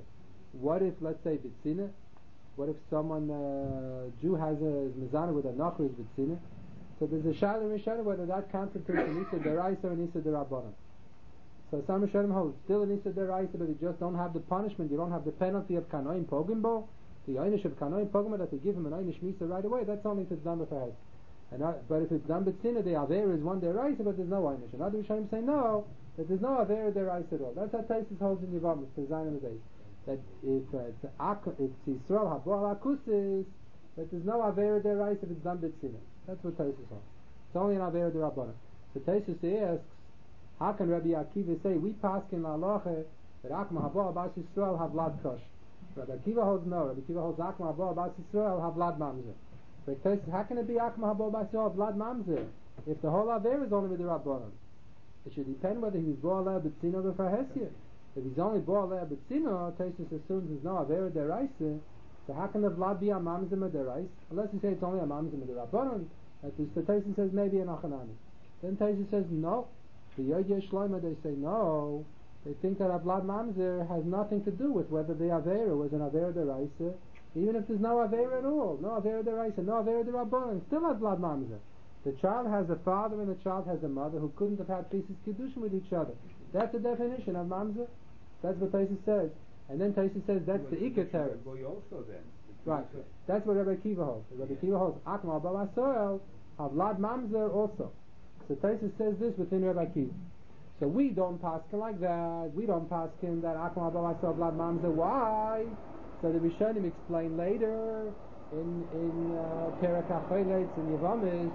what if, let's say, B'tzina? What if someone, uh, Jew has a mizana with a nachar is B'tzina? So there's a shayla Rishonim whether that constitutes an Issa Deraisa or an Issa Derabanan. So some Rishonim hold still an Issa Deraisa, but you just don't have the punishment, you don't have the penalty of Kanoim Pogimbo, the Einish of Kanoim Pogimbo that they give him an Einish Misa right away. That's only if it's done with a And uh, but if it's done B'tzina, the Aver is one Deraisa, but there's no Einish. And other Rishonim say no, that there's no Aver Deraisa at all. That's how Taisus holds in Yevamos, the Zayin of the day. That if uh, it's Ak- if it's Yisrael Haboal Akusis, that there's no Aver Deraisa if it's done B'tzina. That's what Taisus holds. It's only an Aver Derabbanan. So Taisus asks, how can Rabbi Akiva say we paskin la'aloche that Akma Haboal Bas Yisrael have Vlad Kosh? Rabbi Akiva holds no. Rabbi Akiva holds Akma Haboal Bas Yisrael have Vlad Mamzer. So Taisus, how can it be Akma Haboal Bas Yisrael have Vlad Mamzer if the whole Aver is only with the Rabbanan? It should depend whether he's Boal Le'er B'tzina or B'farhesia. If he's only Boal Le'er B'tzina, Taisus assumes there's no Aver Deraisa. So how can the Vlad be a Mamzer M'Derais? Unless you say it's only a Mamzer M'Derabbanan. That is, the Taisus says maybe an Achanami. Then Taisus says no. The Yodye Shloima, they say no. They think that a Vlad Mamzer has nothing to do with whether the Avera was an Avera Deraisa, even if there's no Avera at all, no Avera Deraisa, no Avera Derabbanan, still has Vlad Mamzer. The child has a father and the child has a mother who couldn't have had pieces Kiddushin with each other. That's the definition of Mamzer. That's what Taisus says. And then Taisus says that's the Iker Teretz. Also then. Right. That's what Rabbi Akiva holds. Rabbi Akiva holds Akma Haboal Bas Yisrael have Vlad Mamzer also. So Taisus says this within Rabbi Akiva. So we don't paskin like that. We don't paskin that Akma Haboal Bas Yisrael Vlad Mamzer. Why? So the Rishonim explain later in in uh, Perek HaCholetz in Yevamos,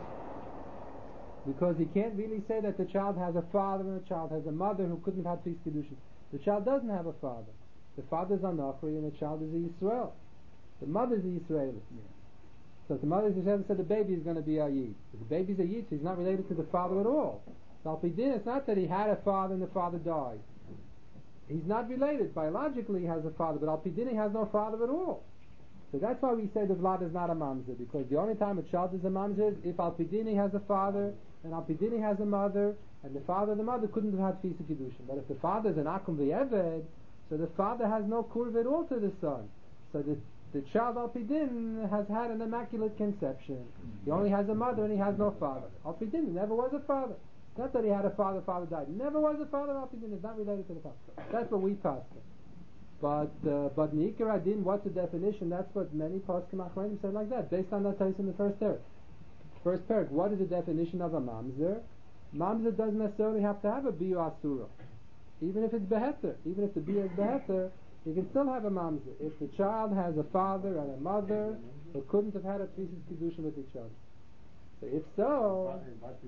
because he can't really say that the child has a father and the child has a mother who couldn't have peace Kiddushin. The child doesn't have a father. The father's a Nachri and the child is a Yisrael. The mother's a Yisraeli. Yeah. So if the mother's Yisraeli, said the baby is going to be a Yid. If the baby's a Yid, so he's not related to the father at all. So Al Pidin, it's not that he had a father and the father died. He's not related. Biologically he has a father, but Al Pidin he has no father at all. So that's why we say the Vlad is not a Mamzer, because the only time a child is a Mamzer is if Al Pidin he has a father, and Al Pidin he has a mother, and the father and the mother couldn't have had Fisa Kiddushin. But if the father is an Akum V'Yeved, so the father has no kurv at all to the son. So the the child Al Pidin has had an immaculate conception. He only has a mother and he has no father. Al Pidin never was a father. It's not that he had a father, father died. Never was a father. Al Pidin is not related to the father. That's what we pass. But uh, but Nikar Adin, what's the definition? That's what many poskim achronim say like that, based on that case in the first parak. First parak. What is the definition of a mamzer? Mamzer doesn't necessarily have to have a biyu asura. Even if it's beheter, even if the biyu is beheter, you can still have a mamzer. If the child has a father and a mother who couldn't have had a pieces kiddushin with each other. So if so,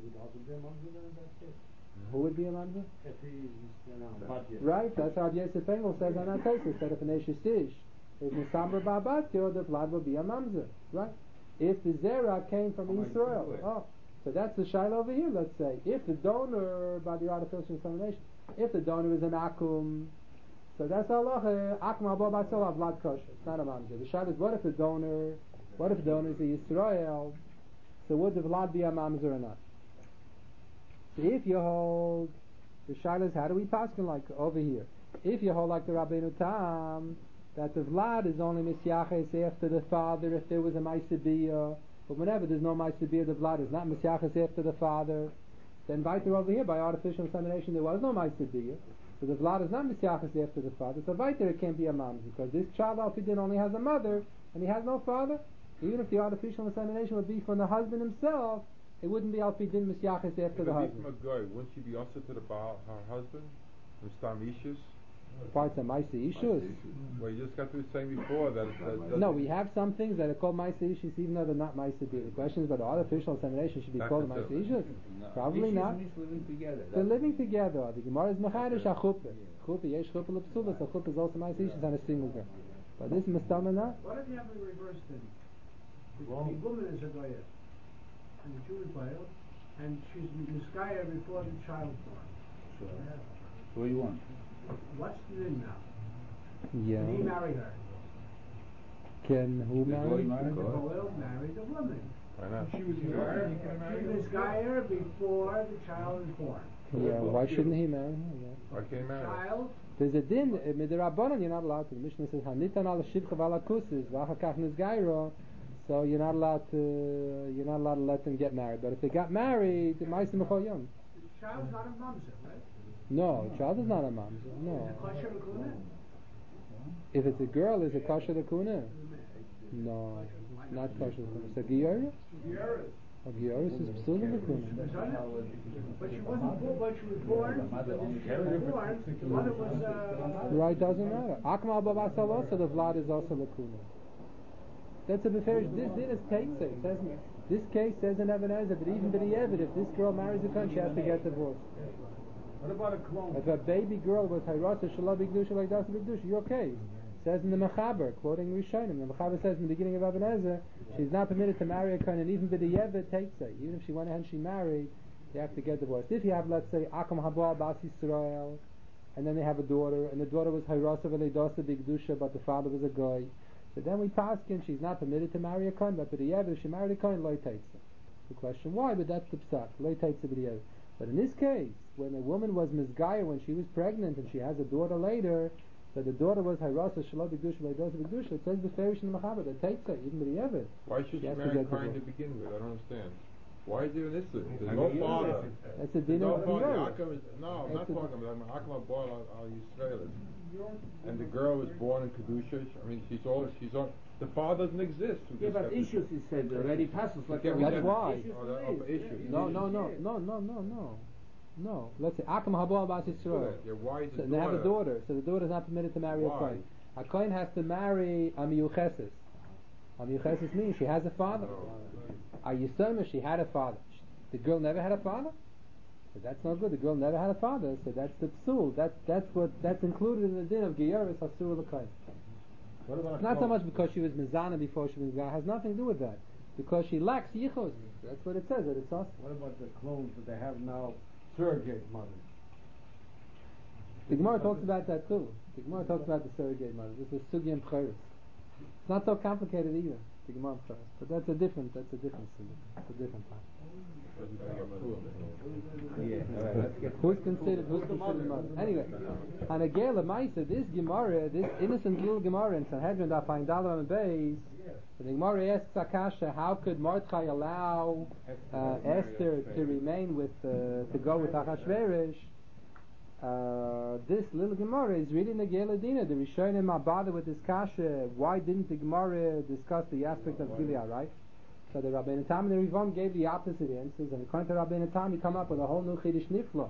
who would be a mamzer? If he's, you know, right, that's how Yosef Engel says on that basis, that if an Eshes Ish is Nisamber Babatyo, the blood will be a mamzer. Right? If the Zera came from Oh, Israel, my God. oh, so that's the shiloh over here, let's say. If the donor, by the artificial insemination, if the donor is an Akum, so that's Allah, Akma Haboal Bas Yisrael Vlad Kosher. It's not a mamzer. The shiloh is, what if the donor, what if the donor is a Yisrael, so would the Vlad be a mamzer or not? So if you hold, the shiloh is, how do we paskin like over here? If you hold like the Rabbeinu Tam, that the Vlad is only Misyaches after the father, if there was a Maisibiyah, but whenever there's no Maisibiyah, the Vlad is not Misyaches after the father, then weiter over here, by artificial insemination, there was no Maisibiyah, so the Vlad is not Misyaches after the father, so weiter it can't be a Mamzer, because this child Al Pidin only has a mother, and he has no father. Even if the artificial insemination would be from the husband himself, it wouldn't be Al Pidin Misyaches after the husband. From a guy, wouldn't she be also to the Baal, her husband? Mistam Ishus? Parts of Maisa Ishus. Well, you just got through saying before that. that, that No, we have some things that are called Maisa Ishus even though they're not Maisa B'Yah. The question is whether artificial insemination should be Not called necessarily. Maisa Ishus. Probably not. living together. They're living together. The Gemara is Mechadish HaChuppah. Chuppah, Yesh Chuppah L'Psula, so Chuppah is also Maisa Ishus on a single girl. But this is Mistama not. What if you have a reverse thing? The the woman is a goya, and the Jew is wild, and she's miskaya before the child born. So, Yeah. so what do you want? What's the name now? Yeah. Can he marry her? Can who The marry? boy marry? The boy married the woman. Why not? She was Misgayer, you can She imagine. Misgayer before the child is born. Yeah, why shouldn't he marry her? Yeah. Why can't he marry her? Child, There's a din, uh, midrabanan, you're not allowed to. The Mishnah says, Hanitan ala shivcha vala kusis, v'achakach nizgairo. So you're not allowed to, you're not allowed to let them get married. But if they got married, the ma'asim b'chol yom. the child's not a mamzer, right? No, child is not a mamzer. No. Kosher lakuna? If it's a girl, is it kosher lakuna? No, not kosher lakuna. So giyoris? A giyoris is psul lakuna. But she wasn't born, but she was born, but when she was born, the mother was, uh... Right, doesn't matter. Akmal babasal also, the vlad is also lakuna. That's a beferish. This din is teitze. It says, this case says in Ebenezer that even b'di'evid, if this girl marries a cunt, she has to get divorced. What about a clone? If a baby girl was hayrasa shalom b'gdusha like das b'gdusha, you're okay. It says in the Mechaber, quoting Rishonim, the Mechaber says in the beginning of Ebenezer, she's not permitted to marry a cunt, and even b'di'evid teitze. Even if she went ahead and she married, you have to get divorced. If you have, let's say, Akam Habal Bas Yisrael, and then they have a daughter, and the daughter was hayrasa v'leidasa b'gdusha, but the father was a guy. But then we pass in, she's not permitted to marry a kohen, but b'di'evid, if she married a kohen, lo teitze. The question why, but that's the psak, lo teitze b'di'evid. But in this case, when a woman was misgayer when she was pregnant and she has a daughter later, that the daughter was hayrasa shalom b'gdusha v'leidasa b'gdusha, it says b'ferish in the Mechaber that teitze, even b'di'evid. Why should she marry a kohen to begin with? I don't understand. Why is there an issue? There's no father. That's a There's din no of father. giyoris. Yaakov is, no, I'm not That's a- talking about Akmal Boil al Yisrael. And the girl was born in Kedusha. I mean, she's all, she's all, the father doesn't exist. who Yeah, just but got the- issues he said already passes like Yeah, we That's get- why. Oh, the- oh, the issues. No, no, no, no, no, no, no. No. Let's say Akam Habal Bas Yisrael. Yeah, why is So the they have a daughter? daughter, so the daughter is not permitted to marry Why? a kohen. A kohen has to marry a miyuchesis. A miyuchesis means she has a father. A yisoma, she had a father. The girl never had a father? So that's not good. The girl never had a father, so that's the psul. That's that's what that's included in the din of giyaris asur l'kohen. What about a Not so clone? much because she was mizana before she was gay. It has nothing to do with that. Because she lacks yichus. That's what it says. That it's awesome. What about the clones that they have now, surrogate mothers? The Gemara talks about that too. The Gemara talks about the surrogate mother. This is sugi and pcheres. It's not so complicated either. The Gemara and pcheres, but that's a different. That's a different sugi. It's a different part. Yeah, all right, let's get Who's considered? Who's considered mother? Anyway, on a Gela Maisa, this Gemara, this innocent little Gemara in Sanhedrin that find dollar and base. The Gemara asks Akasha, how could Mordechai allow uh, Esther to remain with, uh, to go with Achashverosh? Uh, this little Gemara is reading the Gela Dina. The Rishonim are bothered with this kasha. Why didn't the Gemara discuss the aspect of Gilead, right? So the Rabbeinu Tam and the Rivom gave the opposite answers, and according to Rabbeinu Tam, he come up with a whole new Chiddush Nifla.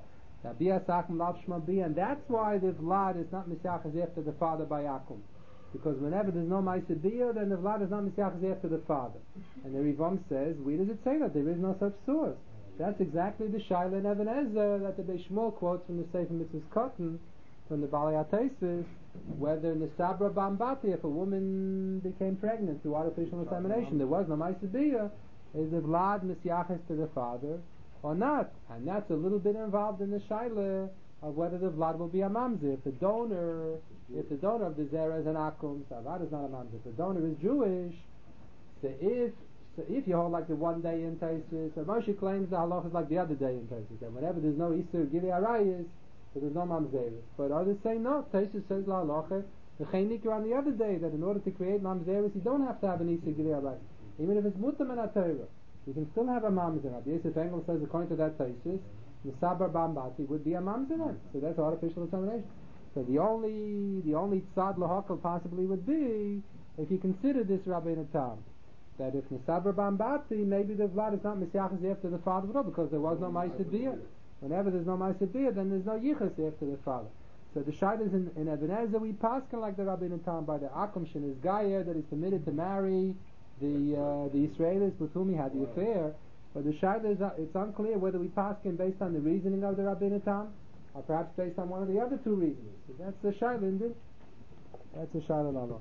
And that's why the Vlad is not Mesiachas after the father by Akum. Because whenever there's no Maisabiyah, then the Vlad is not Mesiachas after the father. And the Rivom says, where does it say that? There is no such source. That's exactly the Shaila and Ebenezer that the Beis Shmuel quotes from the Sefer Mitzvahs Cotton, from the Balei HaTosfos, whether in the Sabra Bambati, if a woman became pregnant through artificial insemination, there was no Maisabiyah, is the Vlad Mesiachas to the father or not? And that's a little bit involved in the Shaila of whether the Vlad will be a Mamzer. If the donor, if the donor of the Zera is an Akum, so Vlad is not a Mamzer. If the donor is Jewish, so if So if you hold like the one day in Taisus, so Moshe claims the halach is like the other day in Taisus, and whenever there's no Easter Gili Arayis, so there's no Mamzeris. But others say no, Taisus says la halacha, the Chaynikar on the other day, that in order to create Mamzeris, you don't have to have an Easter Gili Arayis. Even if it's Mutam and Atayra, you can still have a Mamzer. Rabbi Yosef Engel says according to that Taisus, the Sabar Bambati would be a Mamzer then. So that's artificial insemination. So the only, the only Tzad Lahakal possibly would be, if you consider this Rabbeinu Tam, that if Nisabar Bambati, maybe the Vlad is not Mesiachas after the father at all, because there was no Maisabiyah. Whenever there's no Maisabiyah, then there's no Yichas after the father. So the Shad is in, in Ebenezer, we pass like the Rabbeinu Tam by the Akum Shin is Gayer, that is permitted to marry the uh, the Israelis with whom he had the affair. But the Shad is, uh, it's unclear whether we pass him based on the reasoning of the Rabbeinu Tam, or perhaps based on one of the other two reasons. So that's the Shad, indeed. That's the Shad of Allah.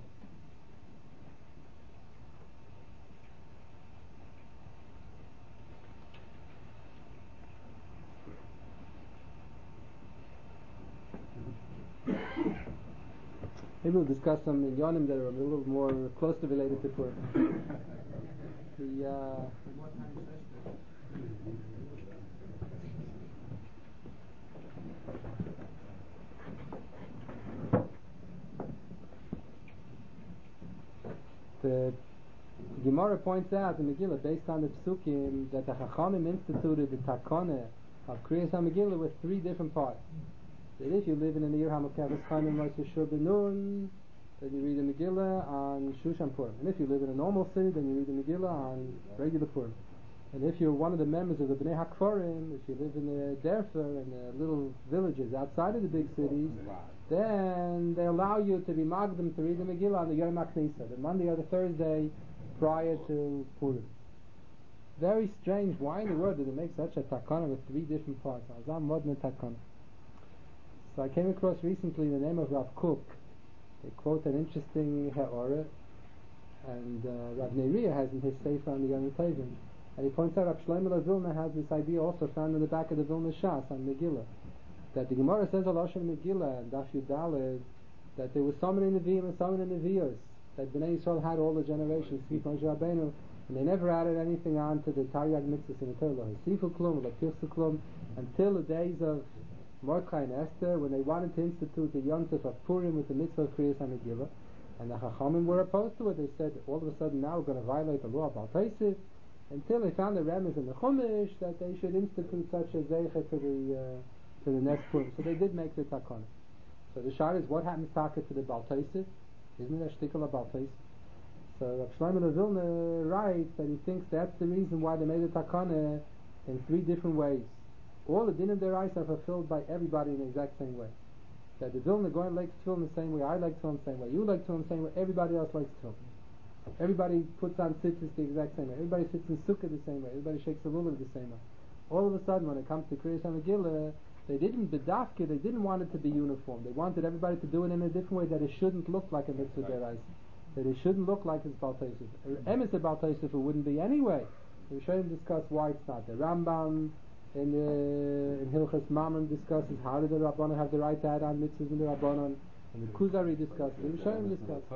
Maybe we'll discuss some inyanim that are a little more closely related to Purim. The uh, The Gemara points out in Megillah, based on the Psukim, that the Chachamim instituted the Takana of Kriyas HaMegillah with three different parts. That if you live in an Ir HaMakeves Chaimim Moshe Shur Benun, then you read the Megillah on Shushan Purim. And if you live in a normal city, then you read the Megillah on regular Purim. And if you're one of the members of the Bnei HaKfarim, if you live in the Derfer and the little villages outside of the big cities, then they allow you to be Magdim to read the Megillah on the Yom HaKnisa, the Monday or the Thursday prior to Purim. Very strange. Why in the world did they make such a takana with three different parts? Azam Modna takana. So I came across recently the name of Rav Kook. They quote an interesting ha'orah, and uh, Rav Neriah has in his Sefer on the Yom Tovim. And he points out Rav Shlomo Vilna has this idea also found in the back of the Vilna Shas on Megillah, that the Gemara says Aloshem Megillah and Daf Yudaled that there was so many Nevi'im and so many Nevi'os, that Bnei Yisrael had all the generations, Sif Moshe Rabbeinu, and they never added anything on to the Taryag mitzvahs in the Torah, Sifu Klum, Lapirsu Klum, until the days of Mordechai and Esther, when they wanted to institute the Yom Tov of Purim with the mitzvah of Kriyas HaMegillah, and the Chachamim were opposed to it. They said, all of a sudden now we're going to violate the law of Al Taisif, until they found the Remes in the Chumash that they should institute such a Zeicha to the uh, to the next Purim. So they did make the Takana. So the shah is, what happens taka to the Baal Taisif? Isn't it a shtickle of Baal Taisif? So Rav Shlomo Vilna writes that he thinks that's the reason why they made the Takana in three different ways. All the Dinim Derais are fulfilled by everybody in the exact same way. That the Vilna Goyen likes tefillin the same way, I like tefillin the same way, you like tefillin the same way, everybody else likes tefillin. Everybody puts on tzitzis the exact same way. Everybody sits in sukkah the same way. Everybody shakes the lulav the same way. All of a sudden, when it comes to Kriyas HaMegillah, they didn't bedafke, they didn't want it to be uniform. They wanted everybody to do it in a different way, that it shouldn't look like a mitzvah deraisa. That it shouldn't look like it's Baal Taisif. Emes a Baal Taisif it wouldn't be anyway. We should discuss why it's not. The Rambam in the in Hilchas Mammon discusses how did the Rabbanon have the right to add on mitzvahs in the Rabbanon. And the Kuzari discussed it. The Rishonim discussed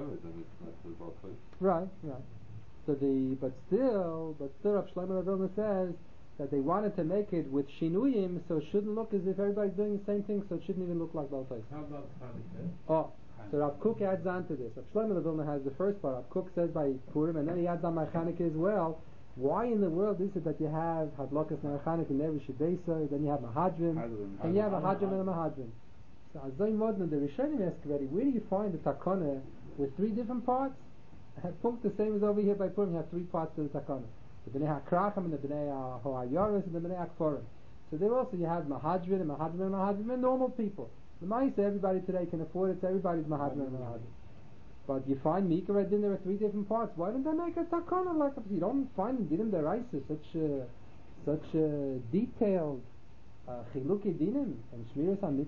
it. Right, right. So the but still, but still, Rav Shlomo Vilna says that they wanted to make it with shinuyim, so it shouldn't look as if everybody's doing the same thing, so it shouldn't even look like Baal Taisif. How about Hanukkah? Oh, so Rav Kook adds on to this. Rav Shlomo Vilna has the first part. Rav Kook says by Purim, and then he adds on by Chanukah as well. Why in the world is it that you have Hadlokas and Chanukah in every Shibesa, then you have Mahadrim, and you have a Hadrim and a Mahadrim? So Azay Modna, the Rishonim ask already, where do you find the Takana with three different parts? Punkt the same as over here by Purim, you have three parts to the Takana. The Bnei HaKracham and the Bnei HaYaris and the Bnei HaKfarim. So there also you have Mahadrin and Mahadrin and Mahadrin and normal people. The Maisa, everybody today can afford it, so everybody's Mahadrin and Mahadrin. But you find Mikra Din, there are three different parts. Why don't they make a Takana like a, you don't find in Dinim Deraisa such a, such a detailed Chiluki uh, Dinim and Shmiras HaMitzvah.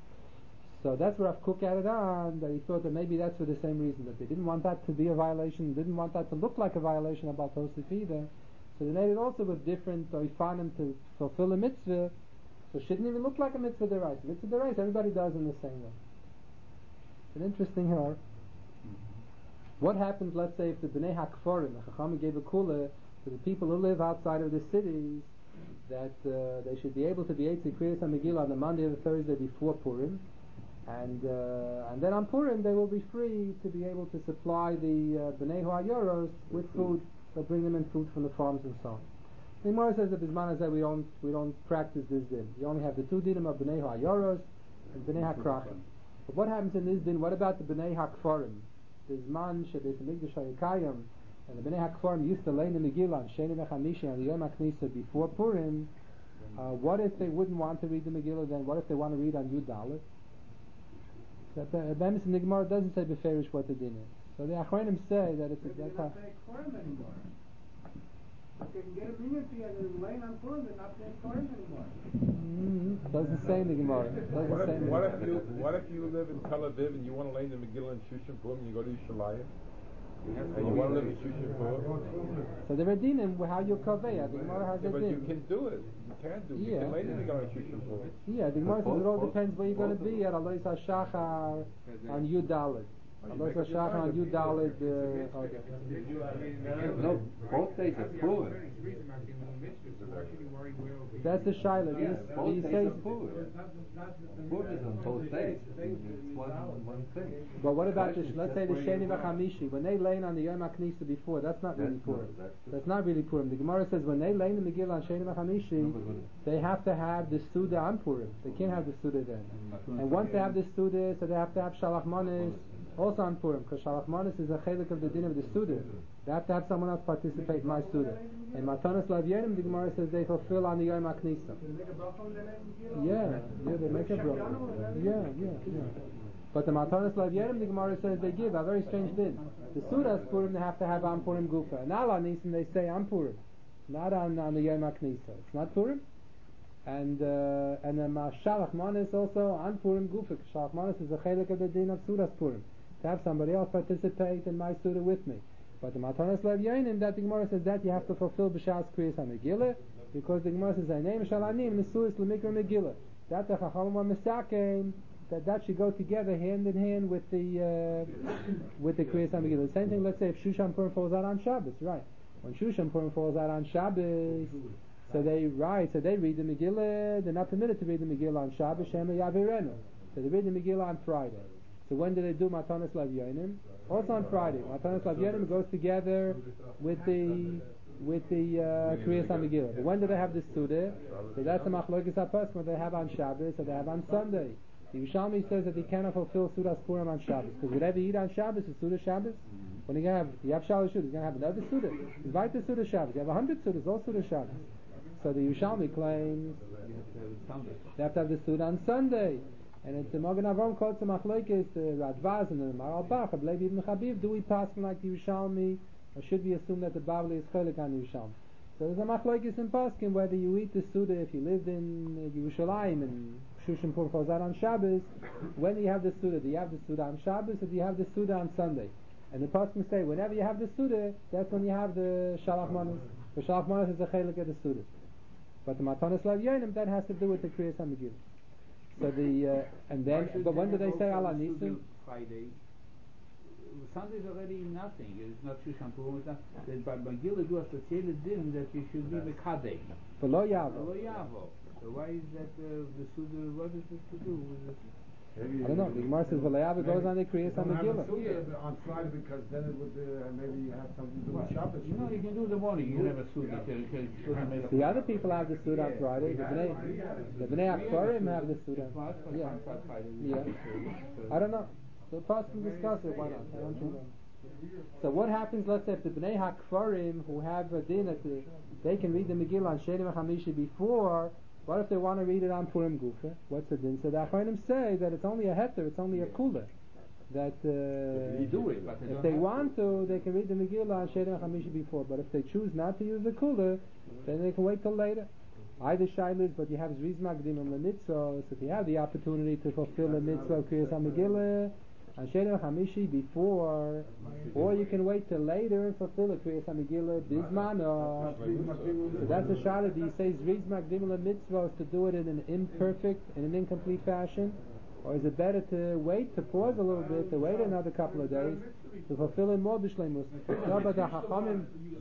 So that's where Rav Kook added on, that he thought that maybe that's for the same reason, that they didn't want that to be a violation, didn't want that to look like a violation of Baal Taisif either. So they made it also with different Oifanim to fulfill a mitzvah, so it shouldn't even look like a mitzvah deraisa. Mitzvah deraisa, everybody does in the same way. It's an interesting here. Mm-hmm. What happens, let's say, if the Bnei HaKfarim, the Chachamim gave a kula to the people who live outside of the cities, that uh, they should be able to be Eitzei Kriyas HaMegillah on the Monday or the Thursday before Purim, and uh, and then on Purim they will be free to be able to supply the uh, Bnei HaYoros with food. They'll bring them in food from the farms and so on. The Gemara says that Bisman said we don't we don't practice this din. You only have the two dinim of Bnei HaYoros and Bnei HaKrachim. But what happens in this din? What about the Bnei HaKfarim? Bisman Shebeit Hamikdash HaYikayim and the Bnei HaKfarim used to lay in the Megillah on Sheni Mechamishi and the Yom HaKnisa before Purim. Uh, what if they wouldn't want to read the Megillah then? What if they want to read on Yud Dalet? That the Bemis in the Gemara doesn't say beferish what the din is. So the Achronim say that it's a Maybe they're not paying Purim anymore. If they can get a minute and they're laying on Purim, they're not paying Purim anymore. Mm-hmm. Doesn't say in the Gemara. Doesn't What say if, in the what Gemara. if you what if you live in Tel Aviv and you want to lay in the Megillah in Shushan Purim and you go to Yerushalayim? And you want to live in Shushan Purim? So the Redinim, how you kaveya, the Gemara has Yeah, a but you din. can do it. You can do it. You Yeah. can lay in the Megillah in Shushan Purim. Yeah, the Gemara says it all depends where you're going to be at Alois HaShachar on Yud Dalet. Allah Shachar on you Dalit. uh, Okay. No, both days are Purim. That's the Shaila. Do you, do Both you days say? are Purim. Purim is on both days. It's one, one thing. But what about the, Question is let's just say the where Sheni you are. V'Chamishi, when they lay on the Yom HaKnisa before, that's not really That's no, Purim. that's the- That's not really Purim. The Gemara says when they lay in the Megillah on Sheni No, V'Chamishi, but when- they have to have the Suda on Purim. They can't have the Suda then. And once they have the Suda, so they have to have Shalach Manis also on Purim, because Shalach Manis is a chelik of the din of the Suda. They have to have someone else participate in my Suda. And Matanas Lav Yerim, the Gemara says they fulfill on the Yom HaKnisa. Yeah, yeah, they make a bracha. Yeah, yeah, yeah. But the Matanas Lav Yerim, the Gemara says they give a very strange din. The Sudas Purim they have to have on Purim Gufa. And Al Nisan they say on Purim, not on, on the Yom HaKnisa. It's not Purim. And uh, and then uh, Shalach Manis also on Purim Gufa. Shalach Manis is a chelik of the din of Sudas Purim. To have somebody else participate in my Suda with me. But the Matanas Lev Yainin, that the Gemara says that you have to fulfill B'Shas Kriyas HaMegillah, because the Gemara says, Zaneim Shalanim Nesuis L'Mikra Megillah. That the Chachamim are Misakein, that that should go together hand in hand with the uh, with the Kriyas HaMegillah. The same thing, let's say if Shushan Purim falls out on Shabbos, right? When Shushan Purim falls out on Shabbos, so they right, so they read the Megillah, they're not permitted to read the Megillah on Shabbos, Shema Yavirenu. So they read the Megillah on Friday. So when do they do Matanas Lav Yonim? Also on Friday. Matanas Lav Yonim goes together with the with the uh, Kriyas HaMegillah. But when do they have the Suda? So that's the Machlokes HaPoskim when they have on Shabbos, or they have on Sunday. The Yerushalmi says that he cannot fulfill Sudas Purim on Shabbos, because whatever you eat on Shabbos is Suda Shabbos. When you have you have Shabbos Suda, you're going to have another Suda. Invite the Suda Shabbos. You have a hundred Sudas, all Suda Shabbos. So the Yerushalmi claims they have to have the Suda on Sunday. And it's the Magen Avram called the Machlokes, the Radvaz and the Maral Bach, of Levi ibn Chabib. Do we pass like the Yerushalmi, or should we assume that the Bavli is chelik on the Yerushalmi? So there's a Machlokes in Paskin whether you eat the Suda if you lived in uh, Yerushalayim and Shushan Purim falls out on Shabbos. When do you have the Suda? Do you have the Suda on Shabbos or do you have the Suda on Sunday? And the Paskin say whenever you have the Suda, that's when you have the Shalach Manos. The Shalach Manos is a chelik of the Suda. But the Matanas Lav Yonim, that has to do with the Kriyas HaMegillah. So the uh, and then, but when do they say Ala Nisan? Friday. Sunday's already nothing. It's not Shushan Purim. It's not. Then by Megillah do a special din that you should be mekadei. For Lo Yavo. Lo Yavo. So why is that uh, the Suda? What is this to do with it? I don't know. The Gemara says Lo Yavo goes on the Kriyas HaMegillah. Yeah, on Friday because then it would uh, maybe have something to do with Shabbos. You know, you can do it in the morning. You can have a Suda. The other people have the Suda on Friday. The Bnei, the Bnei Akfarim have the Suda. Yeah. Yeah. I don't know. So first we discuss it. Why not? I don't think that. So what happens? Let's say if the Bnei Hakfarim who have a din at the, they can read the Megillah on Sheni V'Chamishi before. What if they want to read it on Purim Gufa? What's the din? So the Achronim say that it's only a heter, it's only a kula. That uh, They do it, but they if don't they have want to, they can read the Megillah on Sheni V'Chamishi before. But if they choose not to use the kula, then they can wait till later. Either shaylis, but you have Zriz Magdim and the mitzvah. So if you have the opportunity to fulfill the mitzvah of Kriyas HaMegillah on Sheni V'Chamishi before, or you can wait till later and fulfill the Kriyas HaMegillah Bizmano. So that's a shayla. Do you say Zriz Magdim and mitzvah to do it in an imperfect, in an incomplete fashion? Or is it better to wait, to pause a little bit, to wait another couple of days, to fulfill it more b'shleimus? No, but the Chachamim...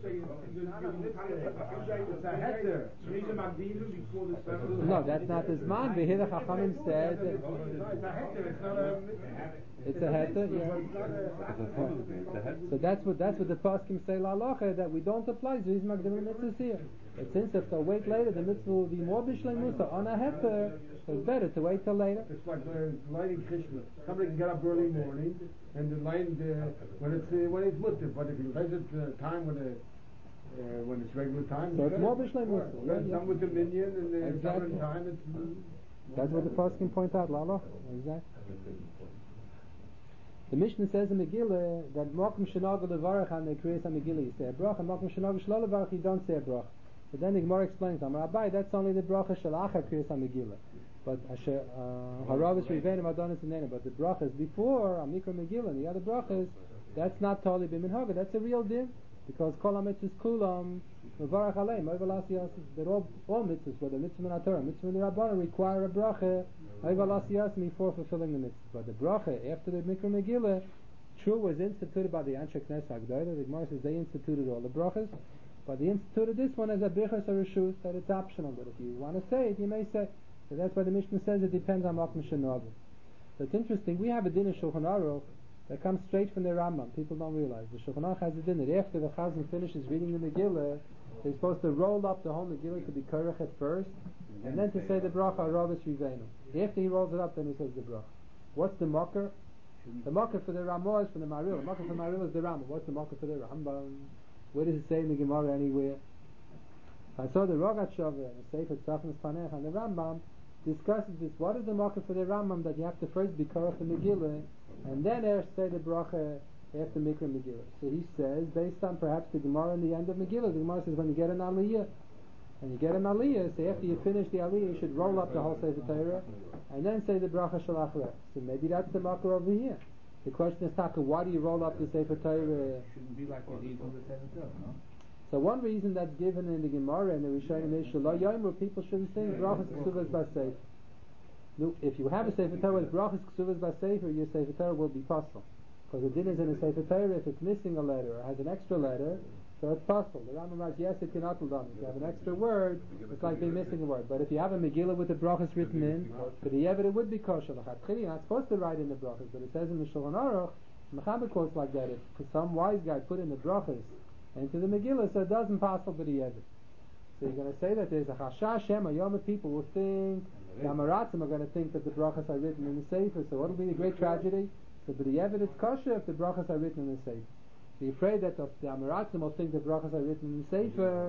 No, that's not the Zman. But here the Chachamim said... It's a heter, yeah. So that's what that's what the Paskim say la halacha, that we don't apply Zriz Magdim mitzvahs here. But since if they wait later, the mitzvah will be more b'shleimus on a heter, so it's better to wait till later. It's like uh, lighting Krishma. Somebody can get up early morning and the light uh, when it's uh, when it's mutter. But if you visit the uh, time when the uh, when it's regular time, so it's more b'shleimus. Yeah, yeah. Some with the minyan and the exactly. some time. It's, uh, that's what the Paskim point out, la halacha. Exactly. The Mishnah says in Megillah that Mokum Shenagel Levarach on the Kriyas HaMegillah you say a bracha, and Mokum Shenagel Shlo Levarach you don't say a bracha. But then the Gemara explains, Amar Abai, that's only the bracha Shalachar Kriyas HaMegillah. But Asher Haravis Rivenim Adonis Inena. But the brachas before Amikra Megillah and the other brachas, that's not totally b'minhaga. That's a real din because Kol HaMitzvahs Kulam Levarach Aleim Oivalas Yasim. They're all all mitzvahs, whether mitzvah min Torah, mitzvah min Rabbanan require a bracha Oivalas Yasim before fulfilling the mitzvah. But the bracha after the Mikra Megillah sure was instituted by the Anshe Knesset Agdola. The Gemara says they instituted all the brachas, but they instituted this one as a bichas or a shus, that it's optional. But if you want to say it, you may say. So that's why the Mishnah says it depends on Makom Shenogel. So it's interesting. We have a din of Shulchan Aruch that comes straight from the Rambam. People don't realize the Shulchan Aruch has a din that after the Chazan finishes reading the Megillah, they're supposed to roll up the whole Megillah to be Korach at first, and then to say the bracha Aravis Rivenu. After he rolls it up, then he says the bracha. What's the mocker? The mocker for the Ramah is from the Maril. The mocker for the Maril is the Rambam. What's the mocker for the Rambam? Where does it say in the Gemara anywhere? I saw the Rogat Shava, the Sefer Tzachnas Panech, and the Rambam discusses this. What is the mocker for the Rambam that you have to first be Korach the Megillah, and then say the bracha after Mikra Megillah? So he says, based on perhaps the Gemara in the end of Megillah, the Gemara says when you get an Aliyah, and you get an Aliyah, so after you finish the Aliyah, you should roll up the whole Sefer Torah, and then say the bracha Shalach Rech. So maybe that's the mocker over here. The question is, Taka, why do you roll up the Sefer Torah? Shouldn't be like it is on the Sefer Torah, no? So one reason that's given in the Gemara and the Rishonim is Shalom Yomru, people shouldn't sing brachas ksuvas b'sefer. No, if you have a Sefer Torah with brachas ksuvas b'sefer, your Sefer Torah will be possible. Because the din is in a Sefer Torah, if it's missing a letter or has an extra letter, so it's possible. The Rambam writes, yes, it cannot be done. If you have an extra word, it's like being missing a word. But if you have a Megillah with the brachas written in, for the Yevet it would be kosher. You're not supposed to write in the brachas, but it says in the Shulchan Aruch, Mechaber quotes like that, if some wise guy put in the brachas into the Megillah, so it doesn't possible for the Yevet. So you're going to say that there's a Chashash Shema, Yom people will think, the Amaratzim are going to think that the brachas are written in the Sefer, so what will be the great tragedy? So for the Yevet it's kosher if the brachas are written in the Sefer. So you're afraid that the, the Amaratzim will think the brachas are written in the Sefer,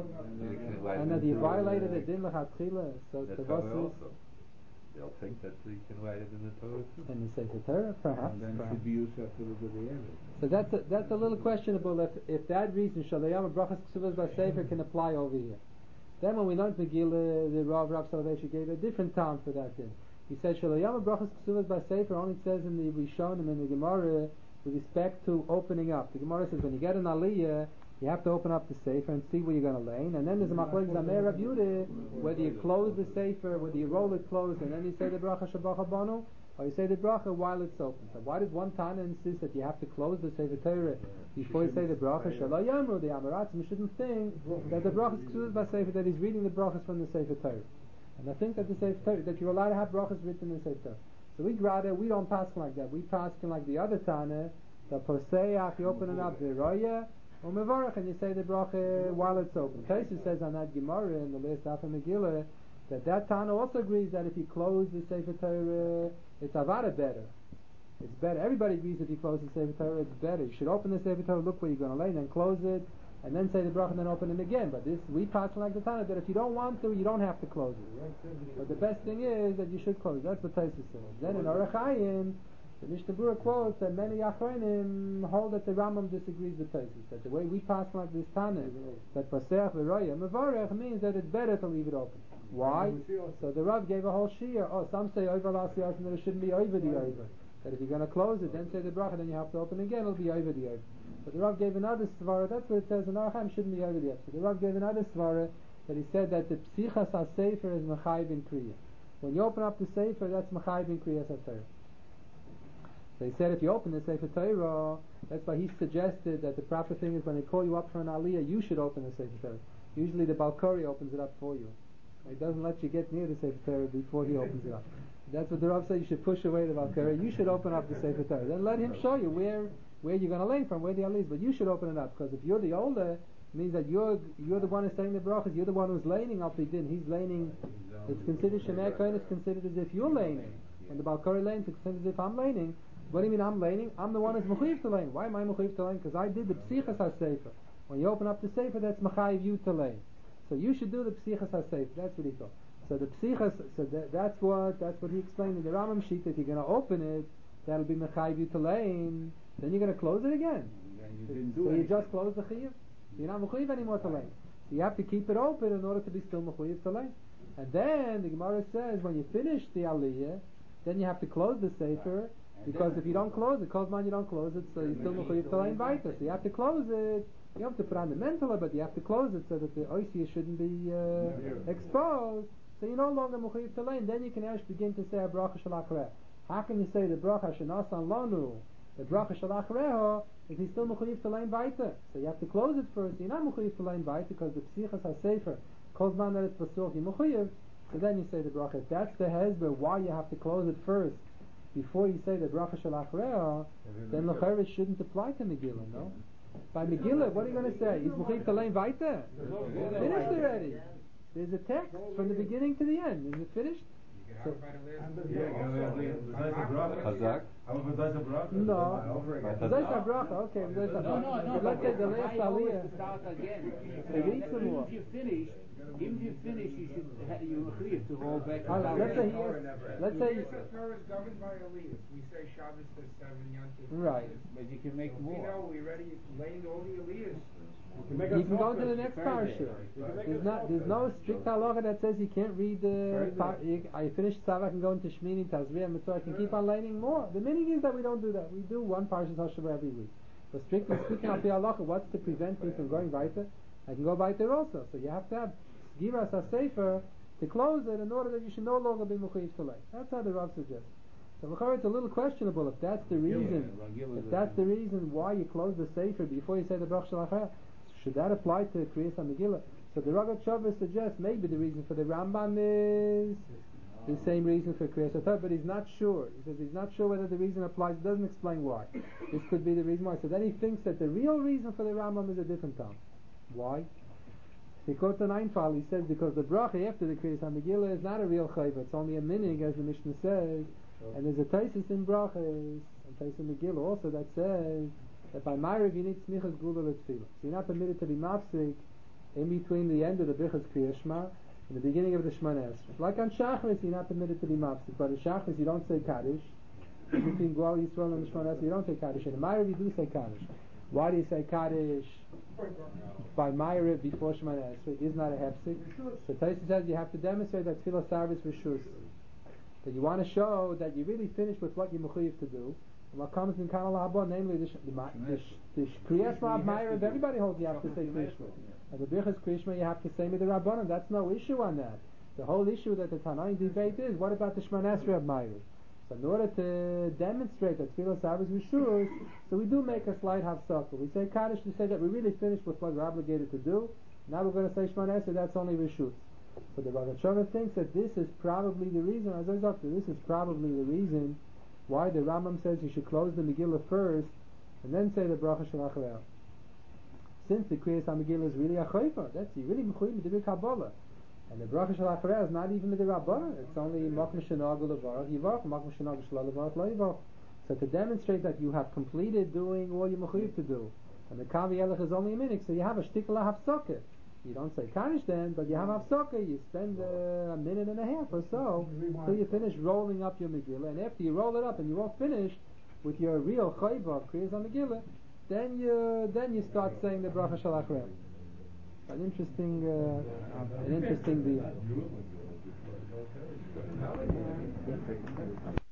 and that you violated the Din L'Chatchila. So the Torah also. They'll think that you can write it in the Torah too. In the Sefer Torah, perhaps. And then it perhaps. should be used after the Yevet. So that's a, that's a little questionable if, if that reason, Shalayam Brachas Ksuvas B'Sefer, can apply over here. Then when we learned Megillah, the Rav Rav Soloveitchik gave a different time for that din. He said Shalayam Brachas Ksuvas B'Sefer only says in the Rishonim in the Gemara with respect to opening up. The Gemara says when you get an Aliyah, you have to open up the Sefer and see where you're going to lay. And then there's a Machlokes Zamei Rav Yehuda, whether you close the Sefer, whether you roll it closed, and then you say the Bracha Shabbat Banu, or you say the Bracha while it's open. So why does one Tana insist that you have to close the Sefer Torah before you say the Bracha? Shalom Yomru, the Amaratzim shouldn't think that the Bracha is Ksuvas B'Sefer, that he's reading the Brachas from the Sefer Torah. And I think that the Sefer Torah, that you're allowed to have Brachas written in the Sefer Torah. So we'd rather, we don't pass like that. We pass like the other Tana, the Poseach, you open it up, the Roya, or Mevarach, and you say the bracha while it's open. Tosfos says on that Gemara in the last half of Megillah that that Tana also agrees that if you close the Sefer Torah, it's avada better. It's better. Everybody agrees if you close the Sefer Torah, it's better. You should open the Sefer Torah, look where you're going to lay, then close it, and then say the bracha, and then open it again. But this we pass like the Tana that if you don't want to, you don't have to close it. But the best thing is that you should close. That's what Tosfos says. Then in Orach Chaim, the Mishnah Berurah quotes that many Achronim hold that the Rambam disagrees with Tosfos, that the way we pass like this Tana, that Paseach v'Roya Mevarech means that it's better to leave it open. Why? So the Rav gave a whole shir. Oh, some say over last year that it shouldn't be over the over. That if you're going to close it, then say the bracha, then you have to open again, it'll be over the over. But the Rav gave another svara, that's what it says in Arachim, shouldn't be over the over. So the Rav gave another svara that he said that the Psichas HaSefer is Mechayib in Kriya. When you open up the Sefer, that's Mechayib in Kriya HaSefer. So he said if you open the Sefer Torah, that's why he suggested that the proper thing is when they call you up for an Aliyah, you should open the Sefer Torah. Usually the Balkari opens it up for you. He doesn't let you get near the Sefer Torah before he opens it up. That's what the Rav said, you should push away the Balkari. You should open up the Sefer Torah. Then let him show you where where you're going to lay from, where the Aliyah is. But you should open it up, because if you're the older, it means that you're you're the one who's saying the brachas, you're the one who's laning up the din. He's laning, it's considered Shemei Kohen, it's considered as if you're laning. When the Balkari lanes, it's considered as if I'm laning. What do you mean I'm laning? I'm the one who's mechuyev to lane. Why am I mechuyev to lane? Because I did the psichas ha-sefer. When you open up the sefer, that's mechayev you to lane. So you should do the psichas ha-sefer. That's what he thought. So the psichas, so that, that's what that's what he explained in the Rambam sheet, that you're going to open it, that'll be mechayev you to lane. Then you're going to close it again. You didn't do so anything. you just close the chiyuv. You're not mechuyev anymore to lane. So you have to keep it open in order to be still mechuyev to lane. And then the Gemara says when you finish the aliyah, then you have to close the sefer. Because if you don't close it, Kol Zman you don't close it, so you still mechuyev to lein weiter. So you have to close it. You have to put on the mentala, but you have to close it so that the oisia shouldn't be uh, exposed. So you're no longer mechuyev to lein. Then you can actually begin to say a bracha shalach reh. How can you say the bracha shenasan lanu the bracha shel achreha, if he's still mechuyev to lein weiter. So you have to close it first. You're not mechuyev to lein weiter because the psichas hasefer calls man that it's pasul. You mechuyev. So then you say the bracha. If that's the hezber, why you have to close it first before you say the bracha shel achreha, then l'chayr it shouldn't apply to Megillah, no? By Megillah, what are you going to say? He's mechuyev to lein weiter. Finished already. There's a text from the beginning to the end. Is it finished? So, Chazak? no. Zayis HaBracha, okay. Zayis HaBracha. No, no, no. Let's say the last I always aliyah. start again. They read some Even more. if you finish, even if you finish, you should ha- you agree to roll back. All right, let's say he has, let's say, The Torah is governed by Aliyahs. We say Shabbos says seven, Yom Tov. right. But you can make We more. know, we already laid all the Aliyahs. You can go to the next parsha. There's not, there's no strict halacha that says you can't read the. Par, you, I finished Tzavak and go into Shmini, Tazriah, Mitzvah. I can keep on learning more. The meaning is that we don't do that. We do one parsha Hashavah every week. But strictly speaking, of the halacha, what's to prevent me from going weiter? I can go weiter also. So you have to have Giras HaSefer to close it in order that you should no longer be mechuyev to lay. That's how the Rav suggests. So it's a little questionable if that's the reason. If that's the reason why you close the Sefer before you say the Bracha Shel Achreha, should that apply to Kriyas HaMegillah? So the Ragat Shavah suggests maybe the reason for the Rambam is the same reason for Kriyas HaTorah, but he's not sure. He says he's not sure whether the reason applies. He doesn't explain why. This could be the reason why. So then he thinks that the real reason for the Rambam is a different time. Why? Because the nine file, he says because the bracha after the Kriyas HaMegillah is not a real chayva, it's only a minig, as the Mishnah says, and there's a taisis in brachas, and taisis in Megillah also that says that by Ma'ariv you need smichas gula l'tfilah. So you're not permitted to be mafsik in between the end of the Bichas Kriyas Shema and the beginning of the Shemona Esrei. Like on Shachris, you're not permitted to be mafsik, but in Shachris you don't say Kaddish. Between Gwal Yisrael and the Shemona Esrei you don't say Kaddish, and in Ma'ariv you do say Kaddish. Why do you say Kaddish by Ma'ariv before Shemona Esrei? It is not a hefsik. So Taisa says you have to demonstrate that Tfilah Sarvis Rishus. That you want to show that you really finished with what you're mechuyev to do. And what comes in Kanal Haba, namely the the the Kriyas Shema of Ma'ariv, everybody holds you have to say Kriyashma. And the Birchas Kriyashma you have to say with the Rabbanon. That's no issue on that. The whole issue that the Tanaim debate is, what about the Shemona Esrei of Ma'ariv? So in order to demonstrate that Tfilah Sarvis Rishus, so we do make a slight hafsakah. We say Kaddish to say that we really finished with what we're obligated to do. Now we're going to say Shemona Esrei, that's only Rishus. So the Rav Shava thinks that this is probably the reason, as I said, this is probably the reason why the Rambam says you should close the Megillah first and then say the Bracha Shel Achreha. Since the Kriyas HaMegillah is really a chayfa, that's you really mechuyev with the Kabbalah. And the Bracha Shel Achreha is not even with the Rabbanah, it's only Makom Shenagul Levarach Yivarach, Makom Shenagul Shalal Levarach Lo Yivarach. So to demonstrate that you have completed doing all you're mechuyev to do, and the Kavi Elech is only a minute, so you have a shtikla hafsakah. You don't say Kaddish then, but you have hafsakah, you spend uh, a minute and a half or so till you finish rolling up your Megillah, and after you roll it up and you're all finished with your real chayva of Kriyas HaMegillah, then you then you start saying the Bracha Shel Achreha. An interesting, uh, an interesting deal.